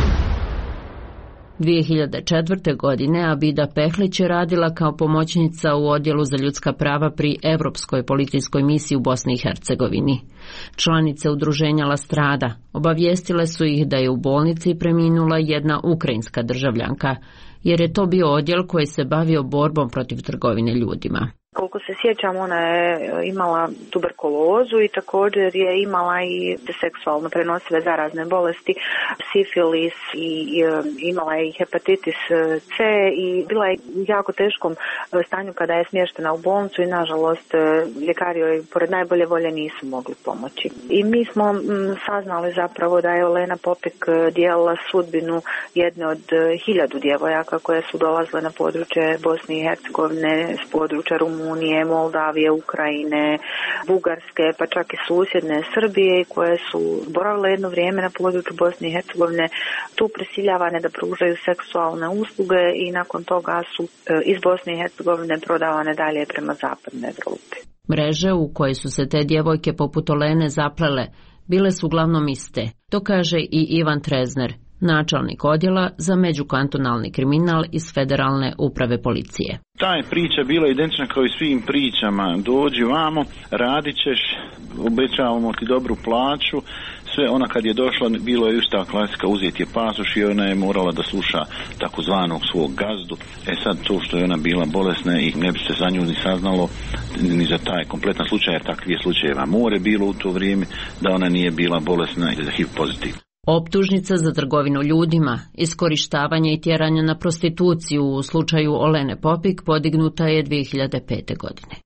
dvije hiljade četvrte. godine Abida Pehlić je radila kao pomoćnica u Odjelu za ljudska prava pri Evropskoj policijskoj misiji u Bosni i Hercegovini. Članice udruženja La Strada obavijestile su ih da je u bolnici preminula jedna ukrajinska državljanka, jer je to bio odjel koji se bavio borbom protiv trgovine ljudima. Koliko se sjećam, ona je imala tuberkulozu i također je imala i seksualno prenosive zarazne bolesti, sifilis i imala je i hepatitis C i bila je u jako teškom stanju kada je smještena u bolnicu i nažalost ljekari joj pored najbolje volje nisu mogli pomoći. I mi smo saznali zapravo da je Olena Popik dijelila sudbinu jedne od hiljadu djevojaka koje su dolazile na područje Bosne i Hercegovine, s područja Rumunije, Unije, Moldavije, Ukrajine, Bugarske, pa čak i susjedne Srbije, koje su boravile jedno vrijeme na području Bosne i Hercegovine, tu prisiljavane da pružaju seksualne usluge i nakon toga su iz Bosne i Hercegovine prodavane dalje prema zapadnoj Evropi. Mreže u koje su se te djevojke poput Olene zaplele bile su uglavnom iste. To kaže i Ivan Trezner, načelnik odjela za međukantonalni kriminal iz Federalne uprave policije. Ta je priča bila identična kao i svim pričama. Dođi vamo, radit ćeš, obećavamo ti dobru plaću. Sve ona kad je došla, bilo je ista klasika, uzeti je pasoš i ona je morala da sluša takozvanog svog gazdu. E sad to što je ona bila bolesna i ne bi se za nju ni saznalo ni za taj kompletan slučaj, jer takvih slučajeva more bilo u to vrijeme da ona nije bila bolesna i za H I V pozitiv. Optužnica za trgovinu ljudima, iskorištavanje i tjeranje na prostituciju u slučaju Olene Popik podignuta je dvije hiljade pete. godine.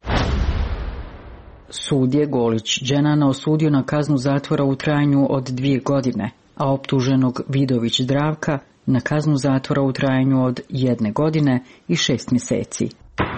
Sud je Golić Dženana osudio na kaznu zatvora u trajanju od dvije godine, a optuženog Vidović Zdravka na kaznu zatvora u trajanju od jedne godine i šest mjeseci.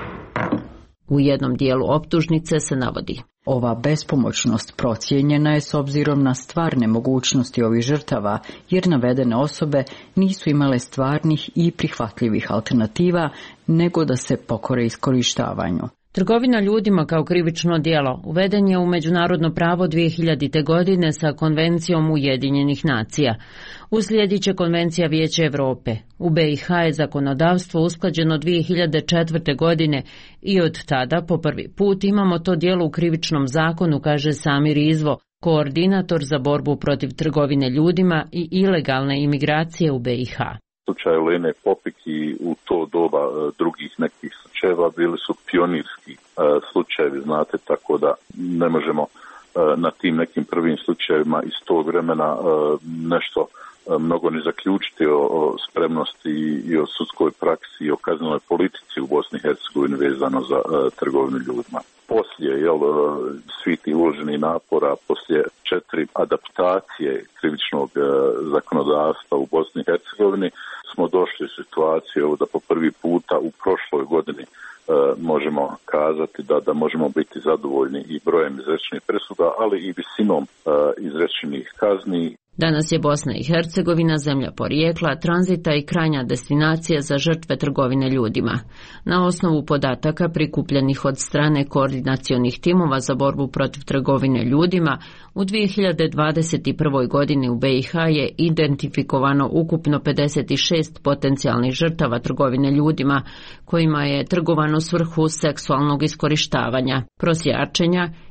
U jednom dijelu optužnice se navodi: ova bespomoćnost procijenjena je s obzirom na stvarne mogućnosti ovih žrtava, jer navedene osobe nisu imale stvarnih i prihvatljivih alternativa, nego da se pokore iskorištavanju. Trgovina ljudima kao krivično djelo uveden je u međunarodno pravo dvije hiljadite. godine sa Konvencijom Ujedinjenih nacija. Uslijedit će Konvencija Vijeća Europe. U B i H je zakonodavstvo usklađeno dvije hiljade četvrte. godine i od tada po prvi put imamo to djelo u krivičnom zakonu, kaže Samir Izvo, koordinator za borbu protiv trgovine ljudima i ilegalne imigracije u B i H. Slučaj Olene Popik i u to doba e, drugih nekih slučajeva bili su pionirski e, slučajevi, znate, tako da ne možemo e, na tim nekim prvim slučajevima iz tog vremena e, nešto e, mnogo ne zaključiti o, o spremnosti i, i o sudskoj praksi i o kaznenoj politici u Bosni i Hercegovini vezano za e, trgovinu ljudima. Poslije jel, svi ti uloženi napora, poslije četiri adaptacije krivičnog e, zakonodavstva u Bosni i Hercegovini, smo došli u situaciju da po prvi puta u prošloj godini e, možemo kazati da, da možemo biti zadovoljni i brojem izrečenih presuda, ali i visinom e, izrečenih kazni. Danas je Bosna i Hercegovina zemlja porijekla, tranzita i krajnja destinacija za žrtve trgovine ljudima. Na osnovu podataka prikupljenih od strane koordinacionih timova za borbu protiv trgovine ljudima, u dvije hiljade dvadeset prve. godini u B i H je identifikovano ukupno pedeset šest potencijalnih žrtava trgovine ljudima, kojima je trgovano u svrhu seksualnog iskorištavanja, prosjačenja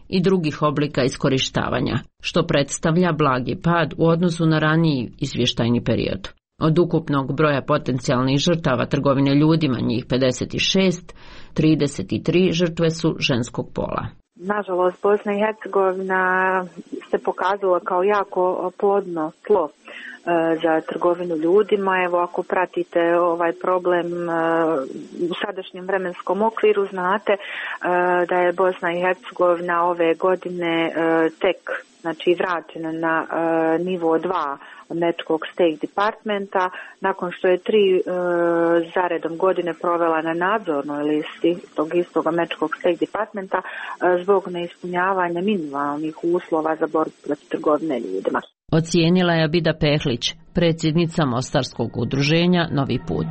i drugih oblika iskorištavanja, što predstavlja blagi pad u odnosu na raniji izvještajni period. Od ukupnog broja potencijalnih žrtava trgovine ljudima, njih pedeset šest, trideset tri žrtve su ženskog pola. Nažalost, Bosna i Hercegovina se pokazala kao jako plodno tlo za trgovinu ljudima. Evo, ako pratite ovaj problem u sadašnjem vremenskom okviru, znate da je Bosna i Hercegovina ove godine tek, znači, vraćena na nivo dva američkog State Departmenta, nakon što je tri e, zaredom godine provela na nadzornoj listi tog istog američkog State Departmenta e, zbog neispunjavanja minimalnih uslova za borbu protiv trgovine ljudima. Ocijenila je Abida Pehlić, predsjednica Mostarskog udruženja Novi put.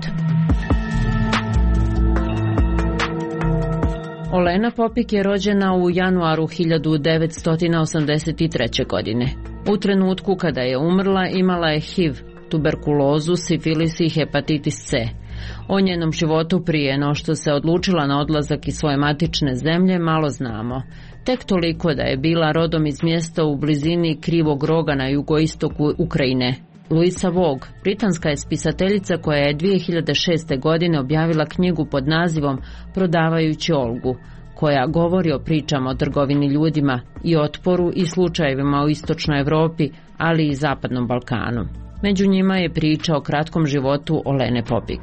Olena Popik je rođena u januaru hiljadu devetsto osamdeset treće. godine. U trenutku kada je umrla imala je H I V, tuberkulozu, sifilis i hepatitis C. O njenom životu prije no što se odlučila na odlazak iz svoje matične zemlje malo znamo. Tek toliko da je bila rodom iz mjesta u blizini Krivog roga na jugoistoku Ukrajine. Louisa Vog, britanska je spisateljica koja je dvije hiljade šeste. godine objavila knjigu pod nazivom Prodavajući Olgu, koja govori o pričama o trgovini ljudima i otporu i slučajevima u istočnoj Europi, ali i zapadnom Balkanu. Među njima je priča o kratkom životu Olene Popik.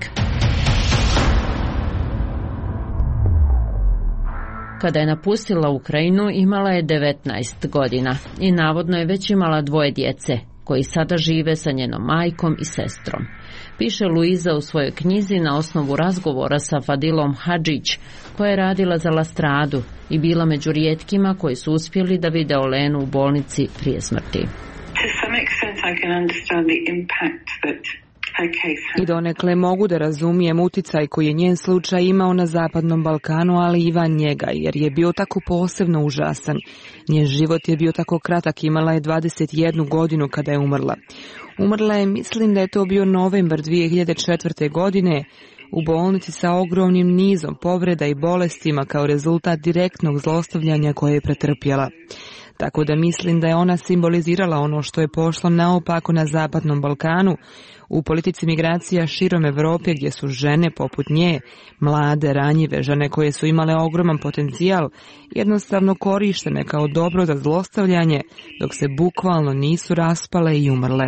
Kada je napustila Ukrajinu, imala je devetnaest godina i navodno je već imala dvoje djece, koji sada žive sa njenom majkom i sestrom. Piše Luiza u svojoj knjizi na osnovu razgovora sa Fadilom Hadžić, koja je radila za Lastradu i bila među rijetkima koji su uspjeli da vide Olenu u bolnici prije smrti. I donekle mogu da razumijem uticaj koji je njen slučaj imao na zapadnom Balkanu, ali i van njega, jer je bio tako posebno užasan. Njen život je bio tako kratak, imala je dvadeset jednu godinu kada je umrla. Umrla je, mislim da je to bio novembar dvije hiljade četvrte. godine, u bolnici sa ogromnim nizom povreda i bolestima kao rezultat direktnog zlostavljanja koje je pretrpjela. Tako da mislim da je ona simbolizirala ono što je pošlo naopako na zapadnom Balkanu, u politici migracija širom Evrope gdje su žene poput nje, mlade, ranjive žene koje su imale ogroman potencijal, jednostavno korištene kao dobro za zlostavljanje, dok se bukvalno nisu raspale i umrle.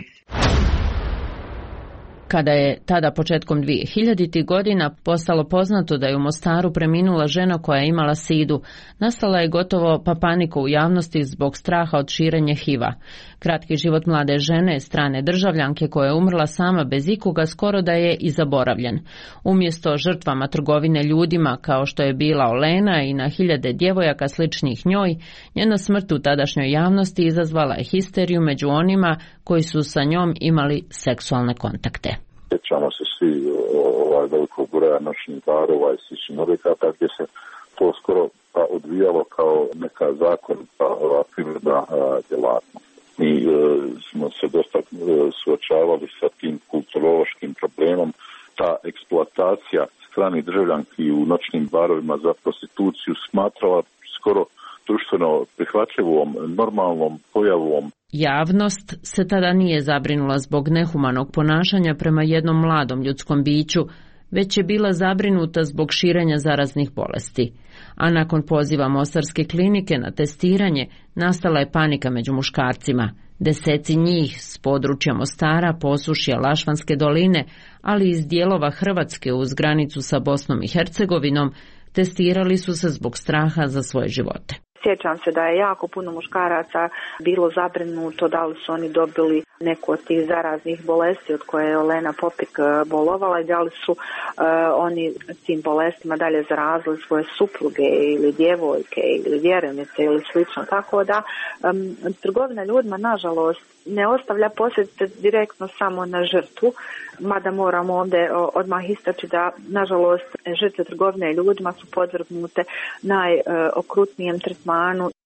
Kada je tada početkom dvije hiljaditih. godina postalo poznato da je u Mostaru preminula žena koja je imala sidu, nastala je gotovo pa panika u javnosti zbog straha od širenja H I V-a. Kratki život mlade žene, strane državljanke koja je umrla sama bez ikoga, skoro da je i zaboravljen. Umjesto žrtvama trgovine ljudima kao što je bila Olena i na hiljade djevojaka sličnih njoj, njena smrt u tadašnjoj javnosti izazvala je histeriju među onima koji su sa njom imali seksualne kontakte. Sjećamo se svi ovaj velikog broja noćnih barova i sličnih objekata gdje se to skoro pa odvijalo kao neka zakonita privredna djelatnost. Mi e, smo se dosta e, suočavali sa tim kulturološkim problemom. Ta eksploatacija stranih državljanki u noćnim barovima za prostituciju smatrala skoro društveno prihvatljivom, normalnom pojavom. Javnost se tada nije zabrinula zbog nehumanog ponašanja prema jednom mladom ljudskom biću, već je bila zabrinuta zbog širenja zaraznih bolesti. A nakon poziva Mostarske klinike na testiranje, nastala je panika među muškarcima. Deseci njih s područja Mostara, Posušja, Lašvanske doline, ali iz dijelova Hrvatske uz granicu sa Bosnom i Hercegovinom, testirali su se zbog straha za svoje živote. Sjećam se da je jako puno muškaraca bilo zabrinuto da li su oni dobili neku od tih zaraznih bolesti od koje je Olena Popik bolovala i da li su uh, oni tim bolestima dalje zarazili svoje supruge ili djevojke ili vjerenice ili slično. Tako da um, trgovina ljudima nažalost ne ostavlja posljedice direktno samo na žrtvu, mada moramo ovdje odmah istaći da nažalost žrtve trgovine ljudima su podvrgnute najokrutnijem tretmanu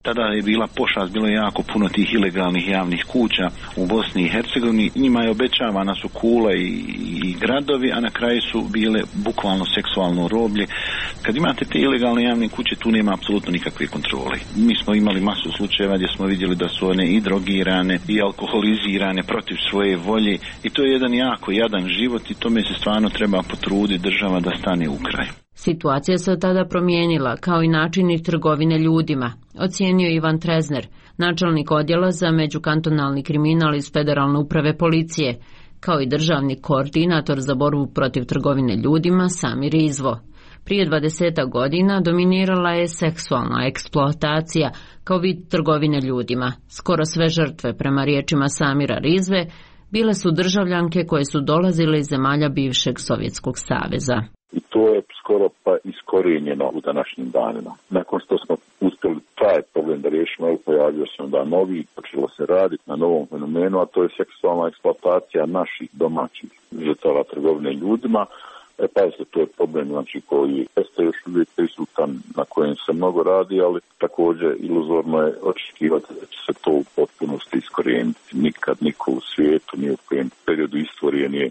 Tada je bila pošast, bilo je jako puno tih ilegalnih javnih kuća u Bosni i Hercegovini. Njima je obećavana su kule i, i gradovi, a na kraju su bile bukvalno seksualno roblje. Kad imate te ilegalne javne kuće, tu nema apsolutno nikakve kontrole. Mi smo imali masu slučajeva gdje smo vidjeli da su one i drogirane i alkoholizirane protiv svoje volje i to je jedan jako jadan život i tome se stvarno treba potruditi država da stane u kraj. Situacija se tada promijenila, kao i načini trgovine ljudima, ocijenio Ivan Trezner, načelnik odjela za međukantonalni kriminal iz Federalne uprave policije, kao i državni koordinator za borbu protiv trgovine ljudima Samir Izvo. Prije dvadesetak godina dominirala je seksualna eksploatacija kao vid trgovine ljudima. Skoro sve žrtve, prema riječima Samira Rizve, bile su državljanke koje su dolazile iz zemalja bivšeg Sovjetskog saveza. I to je skoro pa iskorijenjeno u današnjim danima. Nakon što smo uspjeli taj problem da riješimo, pojavio se onda novi, počelo se raditi na novom fenomenu, a to je seksualna eksploatacija naših domaćih žrtava trgovine ljudima. E pa se to je problem znači, koji jeste još uvijek prisutan, na kojem se mnogo radi, ali također iluzorno je očekivati da će se to u potpunosti iskorijeniti. Nikad niko u svijetu, nije u kojem periodu istorije nije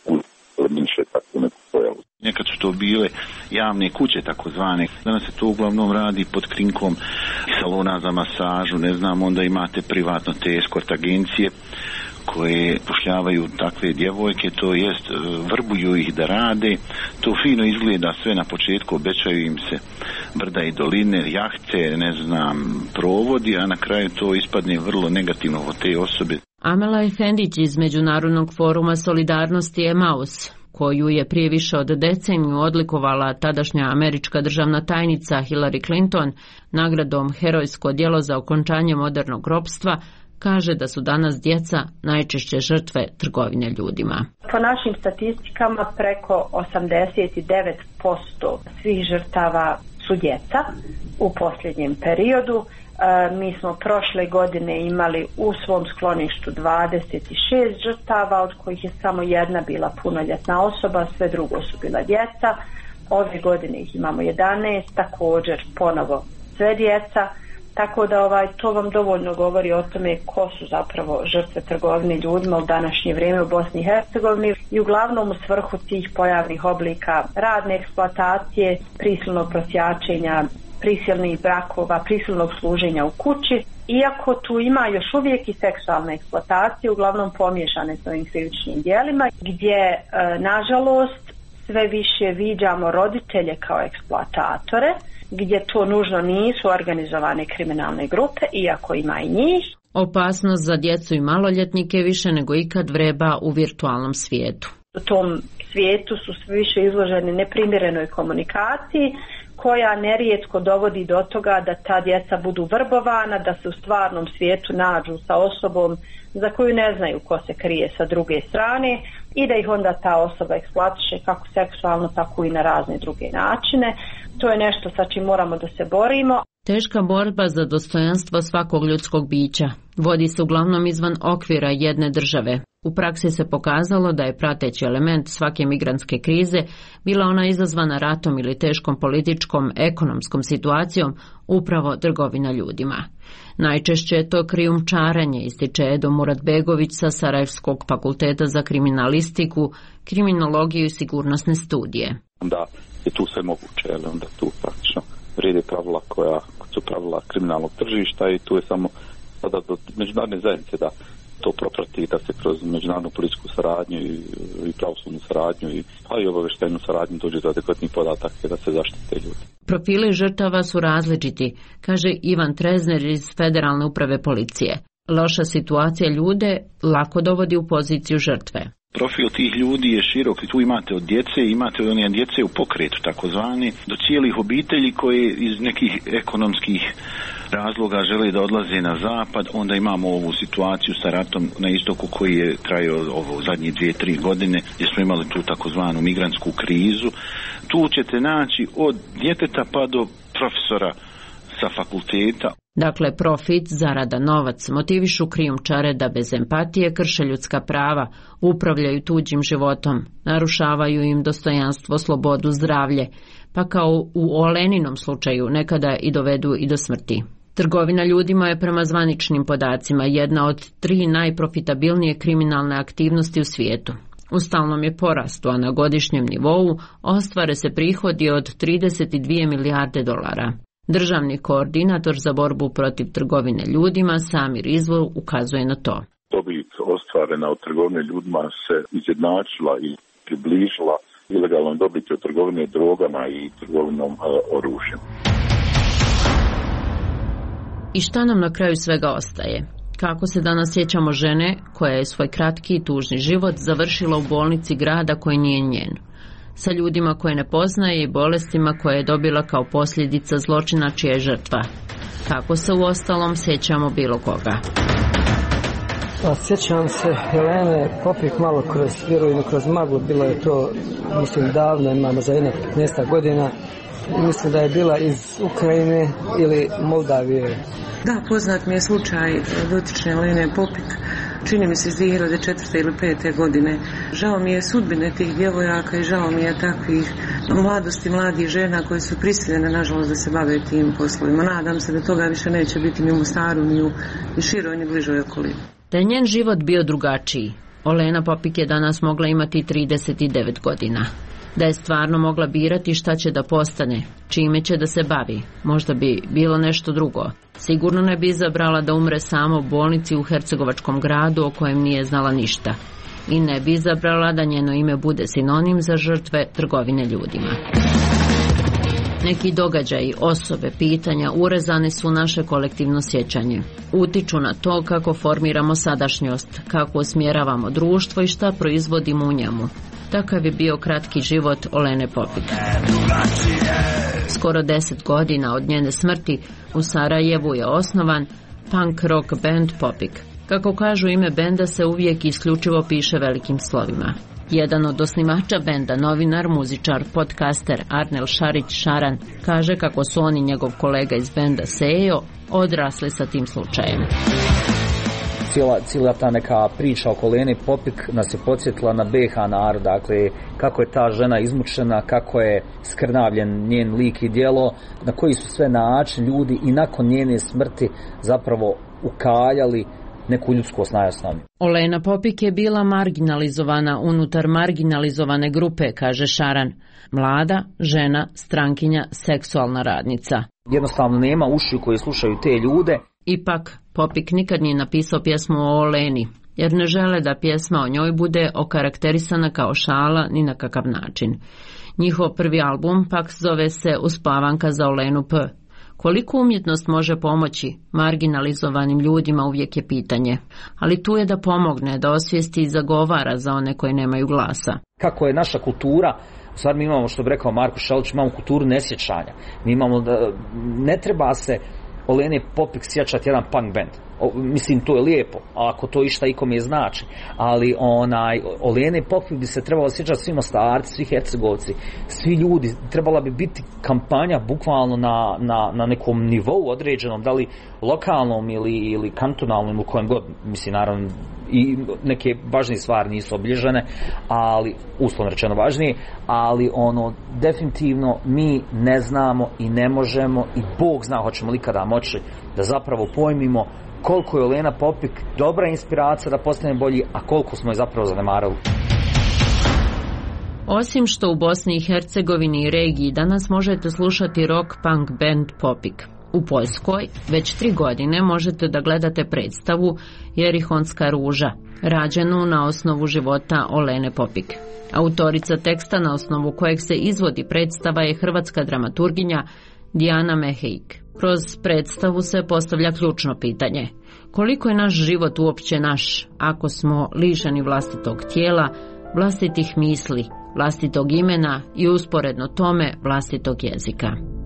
umiše takvu neku pojavu. Nekad su to bile javne kuće takozvane. Danas se to uglavnom radi pod krinkom salona za masažu, ne znam, onda imate privatno te eskort agencije koje pošljavaju takve djevojke, to jest vrbuju ih da rade. To fino izgleda sve na početku, obećaju im se brda i doline, jahte, ne znam, provodi, a na kraju to ispadne vrlo negativno od te osobe. Amela Efendić iz Međunarodnog foruma solidarnosti Emaus, koju je prije više od deceniju odlikovala tadašnja američka državna tajnica Hillary Clinton nagradom Herojsko djelo za okončanje modernog ropstva, kaže da su danas djeca najčešće žrtve trgovine ljudima. Po našim statistikama preko osamdeset devet posto svih žrtava su djeca u posljednjem periodu. Mi smo prošle godine imali u svom skloništu dvadeset šest žrtava, od kojih je samo jedna bila punoljetna osoba, sve drugo su bila djeca. Ove godine ih imamo jedanaest, također ponovo sve djeca. Tako da ovaj, to vam dovoljno govori o tome ko su zapravo žrtve trgovine ljudima u današnje vrijeme u Bosni i Hercegovini i uglavnom u svrhu tih pojavnih oblika radne eksploatacije, prisilnog prosjačenja, prisilnih brakova, prisilnog služenja u kući. Iako tu ima još uvijek i seksualne eksploatacije, uglavnom pomiješane s ovim krivičnim djelima, gdje e, nažalost sve više viđamo roditelje kao eksploatatore, gdje to nužno nisu organizovane kriminalne grupe, iako ima i njih. Opasnost za djecu i maloljetnike više nego ikad vreba u virtualnom svijetu. U tom svijetu su sve više izloženi neprimjerenoj komunikaciji, koja nerijetko dovodi do toga da ta djeca budu vrbovana, da se u stvarnom svijetu nađu sa osobom za koju ne znaju ko se krije sa druge strane i da ih onda ta osoba eksploatiše kako seksualno, tako i na razne druge načine. To je nešto sa čim moramo da se borimo. Teška borba za dostojanstvo svakog ljudskog bića vodi se uglavnom izvan okvira jedne države. U praksi se pokazalo da je prateći element svake migrantske krize bila ona izazvana ratom ili teškom političkom, ekonomskom situacijom, upravo trgovina ljudima. Najčešće je to krijumčarenje, ističe Edo Muratbegović sa Sarajevskog fakulteta za kriminalistiku, kriminologiju i sigurnosne studije. Da je tu sve moguće, ali onda tu praktično vrijede pravila koja su pravila kriminalnog tržišta i tu je samo sada do međunarodne zajednice da to proprati, da se kroz međunarodnu policijsku saradnju i, i pravosudnu saradnju i, pa i obavještajnu saradnju dođe do adekvatnih podataka da se zaštite ljudi. Profili žrtava su različiti, kaže Ivan Trezner iz Federalne uprave policije. Loša situacija ljude lako dovodi u poziciju žrtve. Profil tih ljudi je širok, tu imate od djece, imate od one djece u pokretu takozvani, do cijelih obitelji koje iz nekih ekonomskih razloga žele da odlaze na zapad, onda imamo ovu situaciju sa ratom na istoku koji je trajao ovo zadnje dvije, tri godine, gdje smo imali tu takozvanu migrantsku krizu. Tu ćete naći od djeteta pa do profesora sa fakulteta. Dakle, profit, zarada, novac motivišu krijumčare da bez empatije krše ljudska prava, upravljaju tuđim životom, narušavaju im dostojanstvo, slobodu, zdravlje, pa kao u Oleninom slučaju nekada i dovedu i do smrti. Trgovina ljudima je prema zvaničnim podacima jedna od tri najprofitabilnije kriminalne aktivnosti u svijetu. U stalnom je porastu, a na godišnjem nivou ostvare se prihodi od trideset dvije milijarde dolara. Državni koordinator za borbu protiv trgovine ljudima Samir Izvor ukazuje na to. Dobit ostvarena od trgovine ljudima se izjednačila i približila ilegalnom dobiti od trgovine drogama i trgovinom oružjem. I šta nam na kraju svega ostaje? Kako se danas sjećamo žene koja je svoj kratki i tužni život završila u bolnici grada koji nije njen? Sa ljudima koje ne poznaje i bolestima koje je dobila kao posljedica zločina čija je žrtva. Kako se uostalom sjećamo bilo koga? Pa, sjećam se Helene Popik malo kroz vjerujno kroz maglu, bilo je to, mislim, davno, imamo za jedno petnaest godina. Mislim da je bila iz Ukrajine ili Moldavije. Da, poznat mi je slučaj dotične Helene Popik, čini mi se iz dvije hiljade četvrte ili pete godine. Žao mi je sudbine tih djevojaka i žao mi je takvih mladosti mladih žena koje su prisiljene, nažalost, da se bave tim poslovima. Nadam se da toga više neće biti ni u Mostaru, ni u ni široj, ni bližoj okolini. Da je njen život bio drugačiji, Olena Popik je danas mogla imati trideset devet godina. Da je stvarno mogla birati šta će da postane, čime će da se bavi, možda bi bilo nešto drugo. Sigurno ne bi izabrala da umre sama u bolnici u hercegovačkom gradu o kojem nije znala ništa. I ne bi izabrala da njeno ime bude sinonim za žrtve trgovine ljudima. Neki događaji, osobe, pitanja urezane su naše kolektivno sjećanje. Utiču na to kako formiramo sadašnjost, kako usmjeravamo društvo i šta proizvodimo u njemu. Takav je bio kratki život Olene Popik. Skoro deset godina od njene smrti u Sarajevu je osnovan punk rock band Popik. Kako kažu, ime benda se uvijek isključivo piše velikim slovima. Jedan od osnivača benda, novinar, muzičar, podcaster Arnel Šarić Šaran, kaže kako su on i njegov kolega iz benda Sejo odrasli sa tim slučajem. Cijela, cijela ta neka priča oko Olene Popik nas je podsjetila na B H narod, dakle kako je ta žena izmučena, kako je skrnavljen njen lik i djelo, na koji su sve način ljudi i nakon njene smrti zapravo ukaljali neku ljudskost najosnovniju. Olena Popik je bila marginalizovana unutar marginalizovane grupe, kaže Šaran. Mlada, žena, strankinja, seksualna radnica. Jednostavno nema ušiju koji slušaju te ljude. Ipak, Popik nikad nije napisao pjesmu o Oleni, jer ne žele da pjesma o njoj bude okarakterisana kao šala ni na kakav način. Njihov prvi album pak zove se Uspavanka za Olenu P. Koliko umjetnost može pomoći marginalizovanim ljudima uvijek je pitanje, ali tu je da pomogne, da osvijesti i zagovara za one koji nemaju glasa. Kako je naša kultura, stvar mi imamo, što bi rekao Marko Šelić, imamo kulturu nesjećanja. Mi imamo da ne treba se Olene Popik sjećati jedan punk band. O, mislim, to je lijepo, ako to išta ikom je znači, ali onaj, Olene Popik bi se trebalo sjećati svi Mostarci, svi Hercegovci, svi ljudi, trebala bi biti kampanja bukvalno na, na, na nekom nivou određenom, da li lokalnom ili, ili kantonalnom, u kojem god, mislim, naravno, i neke važnije stvari nisu obilježene, ali, uslovno rečeno važnije, ali ono, definitivno mi ne znamo i ne možemo i Bog zna hoćemo li kada moći da zapravo pojmimo koliko je Olena Popik dobra inspiracija da postane bolji, a koliko smo je zapravo zanemarili. Osim što u Bosni i Hercegovini i regiji danas možete slušati rock punk band Popik. U Poljskoj već tri godine možete da gledate predstavu Jerihonska ruža, rađenu na osnovu života Olene Popik. Autorica teksta na osnovu kojeg se izvodi predstava je hrvatska dramaturginja Dijana Mehejk. Kroz predstavu se postavlja ključno pitanje: koliko je naš život uopće naš ako smo lišeni vlastitog tijela, vlastitih misli, vlastitog imena i usporedno tome vlastitog jezika.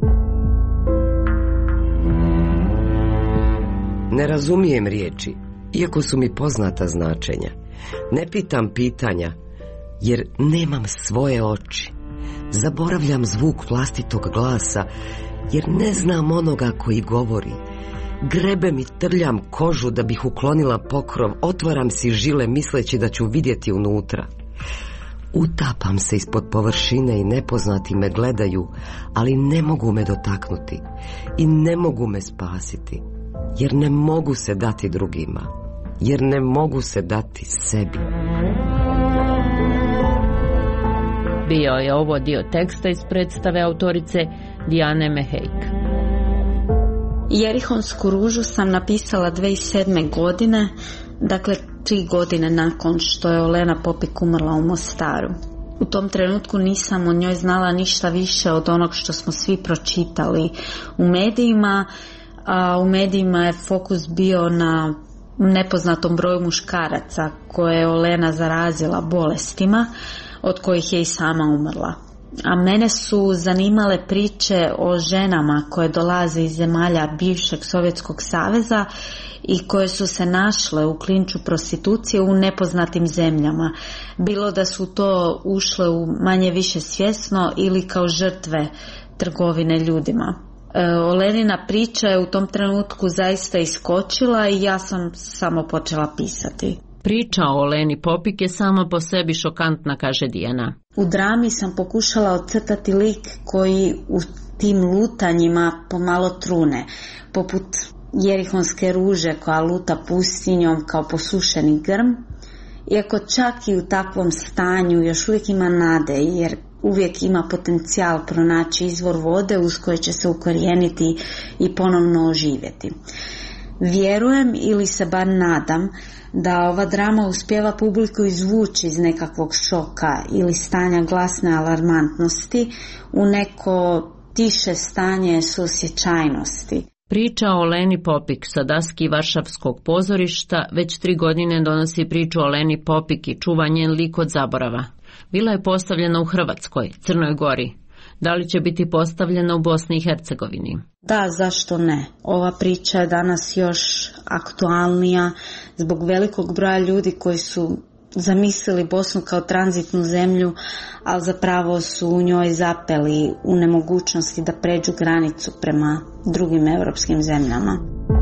Ne razumijem riječi, iako su mi poznata značenja. Ne pitam pitanja, jer nemam svoje oči. Zaboravljam zvuk vlastitog glasa, jer ne znam onoga koji govori. Grebem i trljam kožu da bih uklonila pokrov, otvaram si žile misleći da ću vidjeti unutra. Utapam se ispod površine i nepoznati me gledaju, ali ne mogu me dotaknuti i ne mogu me spasiti, jer ne mogu se dati drugima, jer ne mogu se dati sebi. Bio je ovo dio teksta iz predstave autorice Dijane Mehejk. Jerihonsku ružu sam napisala dvije tisuće sedme. godine, dakle tri godine nakon što je Olena Popik umrla u Mostaru. U tom trenutku nisam o njoj znala ništa više od onog što smo svi pročitali u medijima, a u medijima je fokus bio na nepoznatom broju muškaraca koje je Olena zarazila bolestima, od kojih je i sama umrla. A mene su zanimale priče o ženama koje dolaze iz zemalja bivšeg Sovjetskog saveza i koje su se našle u klinču prostitucije u nepoznatim zemljama. Bilo da su to ušle u manje više svjesno ili kao žrtve trgovine ljudima. E, Olenina priča je u tom trenutku zaista iskočila i ja sam samo počela pisati. Priča o Oleni Popik je sama po sebi šokantna, kaže Dijana. U drami sam pokušala ocrtati lik koji u tim lutanjima pomalo trune, poput Jerihonske ruže koja luta pustinjom kao posušeni grm, iako čak i u takvom stanju još uvijek ima nade, jer uvijek ima potencijal pronaći izvor vode uz koje će se ukorijeniti i ponovno oživjeti. Vjerujem ili se bar nadam da ova drama uspijeva publiku izvući iz nekakvog šoka ili stanja glasne alarmantnosti u neko tiše stanje suosjećajnosti. Priča o Oleni Popik sa daski Varšavskog pozorišta već tri godine donosi priču o Oleni Popik i čuva njen lik od zaborava. Bila je postavljena u Hrvatskoj, Crnoj Gori. Da li će biti postavljena u Bosni i Hercegovini? Da, zašto ne? Ova priča je danas još aktualnija zbog velikog broja ljudi koji su zamislili Bosnu kao tranzitnu zemlju, ali zapravo su u njoj zapeli u nemogućnosti da pređu granicu prema drugim europskim zemljama.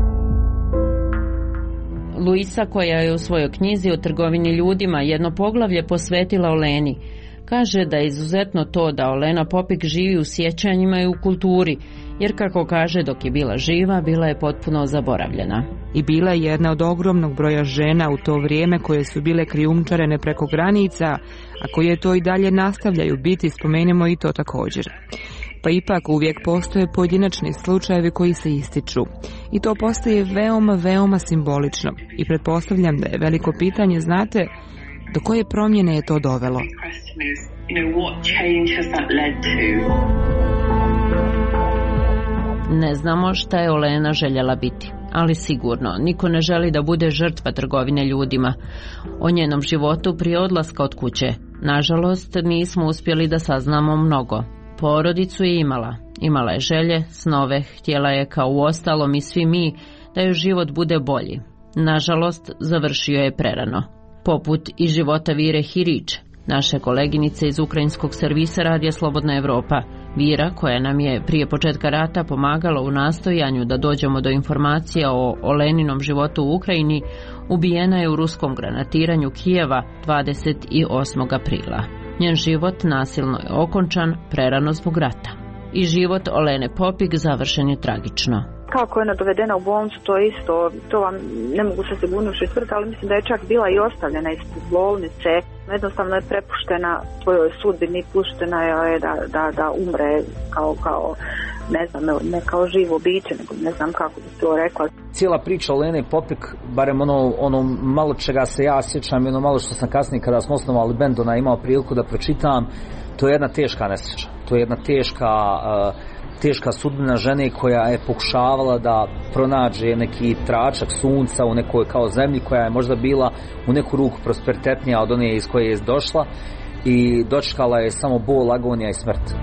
Luisa, koja je u svojoj knjizi o trgovini ljudima jedno poglavlje posvetila Oleni, kaže da je izuzetno to da Olena Popik živi u sjećanjima i u kulturi, jer kako kaže, dok je bila živa, bila je potpuno zaboravljena. I bila je jedna od ogromnog broja žena u to vrijeme koje su bile krijumčarene preko granica, a koje to i dalje nastavljaju biti, spomenemo i to također. Pa ipak uvijek postoje pojedinačni slučajevi koji se ističu. I to postaje veoma, veoma simbolično. I pretpostavljam da je veliko pitanje, znate, do koje promjene je to dovelo? Ne znamo šta je Olena željela biti, ali sigurno niko ne želi da bude žrtva trgovine ljudima. O njenom životu prije odlaska od kuće, nažalost, nismo uspjeli da saznamo mnogo. Porodicu je imala, imala je želje, snove, htjela je kao u ostalom i svi mi da joj život bude bolji. Nažalost, završio je prerano. Poput i života Vire Hirić, naše koleginice iz ukrajinskog servisa Radija Slobodna Evropa. Vira, koja nam je prije početka rata pomagala u nastojanju da dođemo do informacija o Oleninom životu u Ukrajini, ubijena je u ruskom granatiranju Kijeva dvadeset osmog aprila. Njen život nasilno je okončan prerano zbog rata. I život Olene Popik završen je tragično. Kako je ona dovedena u bolnicu, to isto, to vam ne mogu sa sigurnošću istvrditi, ali mislim da je čak bila i ostavljena ispred bolnice. Jednostavno je prepuštena svojoj sudbini, puštena je da, da, da umre kao, kao ne znam, ne kao živo biće, nego ne znam kako bi to rekla. Cijela priča o Oleni Popik, barem ono, ono malo čega se ja sjećam i ono malo što sam kasnije kada smo osnovali bend, ona imao priliku da pročitam, to je jedna teška nesreća. To je jedna teška... Uh, teška sudbina žene koja je pokušavala da pronađe neki tračak sunca u nekoj kao zemlji koja je možda bila u neku ruku prosperitetnija od one iz koje je došla i dočekala je samo bol, agonija i smrt.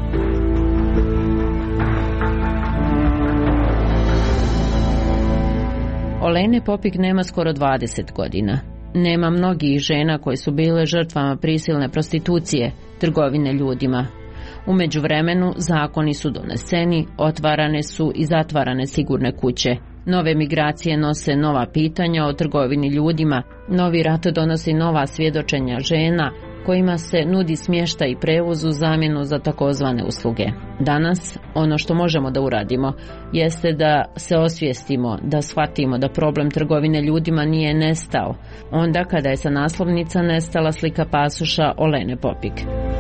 Olene Popik nema skoro dvadeset godina. Nema mnogih žena koje su bile žrtvama prisilne prostitucije, trgovine ljudima. U međuvremenu zakoni su doneseni, otvarane su i zatvarane sigurne kuće. Nove migracije nose nova pitanja o trgovini ljudima, novi rat donosi nova svjedočenja žena, kojima se nudi smještaj i prevoz u zamjenu za takozvane usluge. Danas ono što možemo da uradimo jeste da se osvijestimo, da shvatimo da problem trgovine ljudima nije nestao onda kada je sa naslovnica nestala slika pasoša Olene Popik.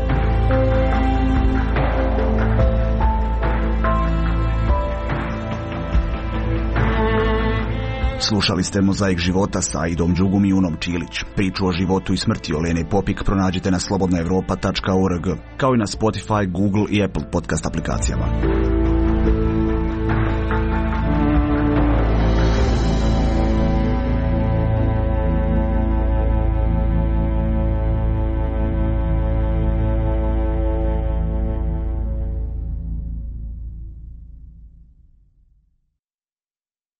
Slušali ste Mozaik života sa Aidom Đugum i Unom Čilić. Priču o životu i smrti Olene Popik pronađite na slobodna europa tačka org, kao i na Spotify, Google i Apple podcast aplikacijama.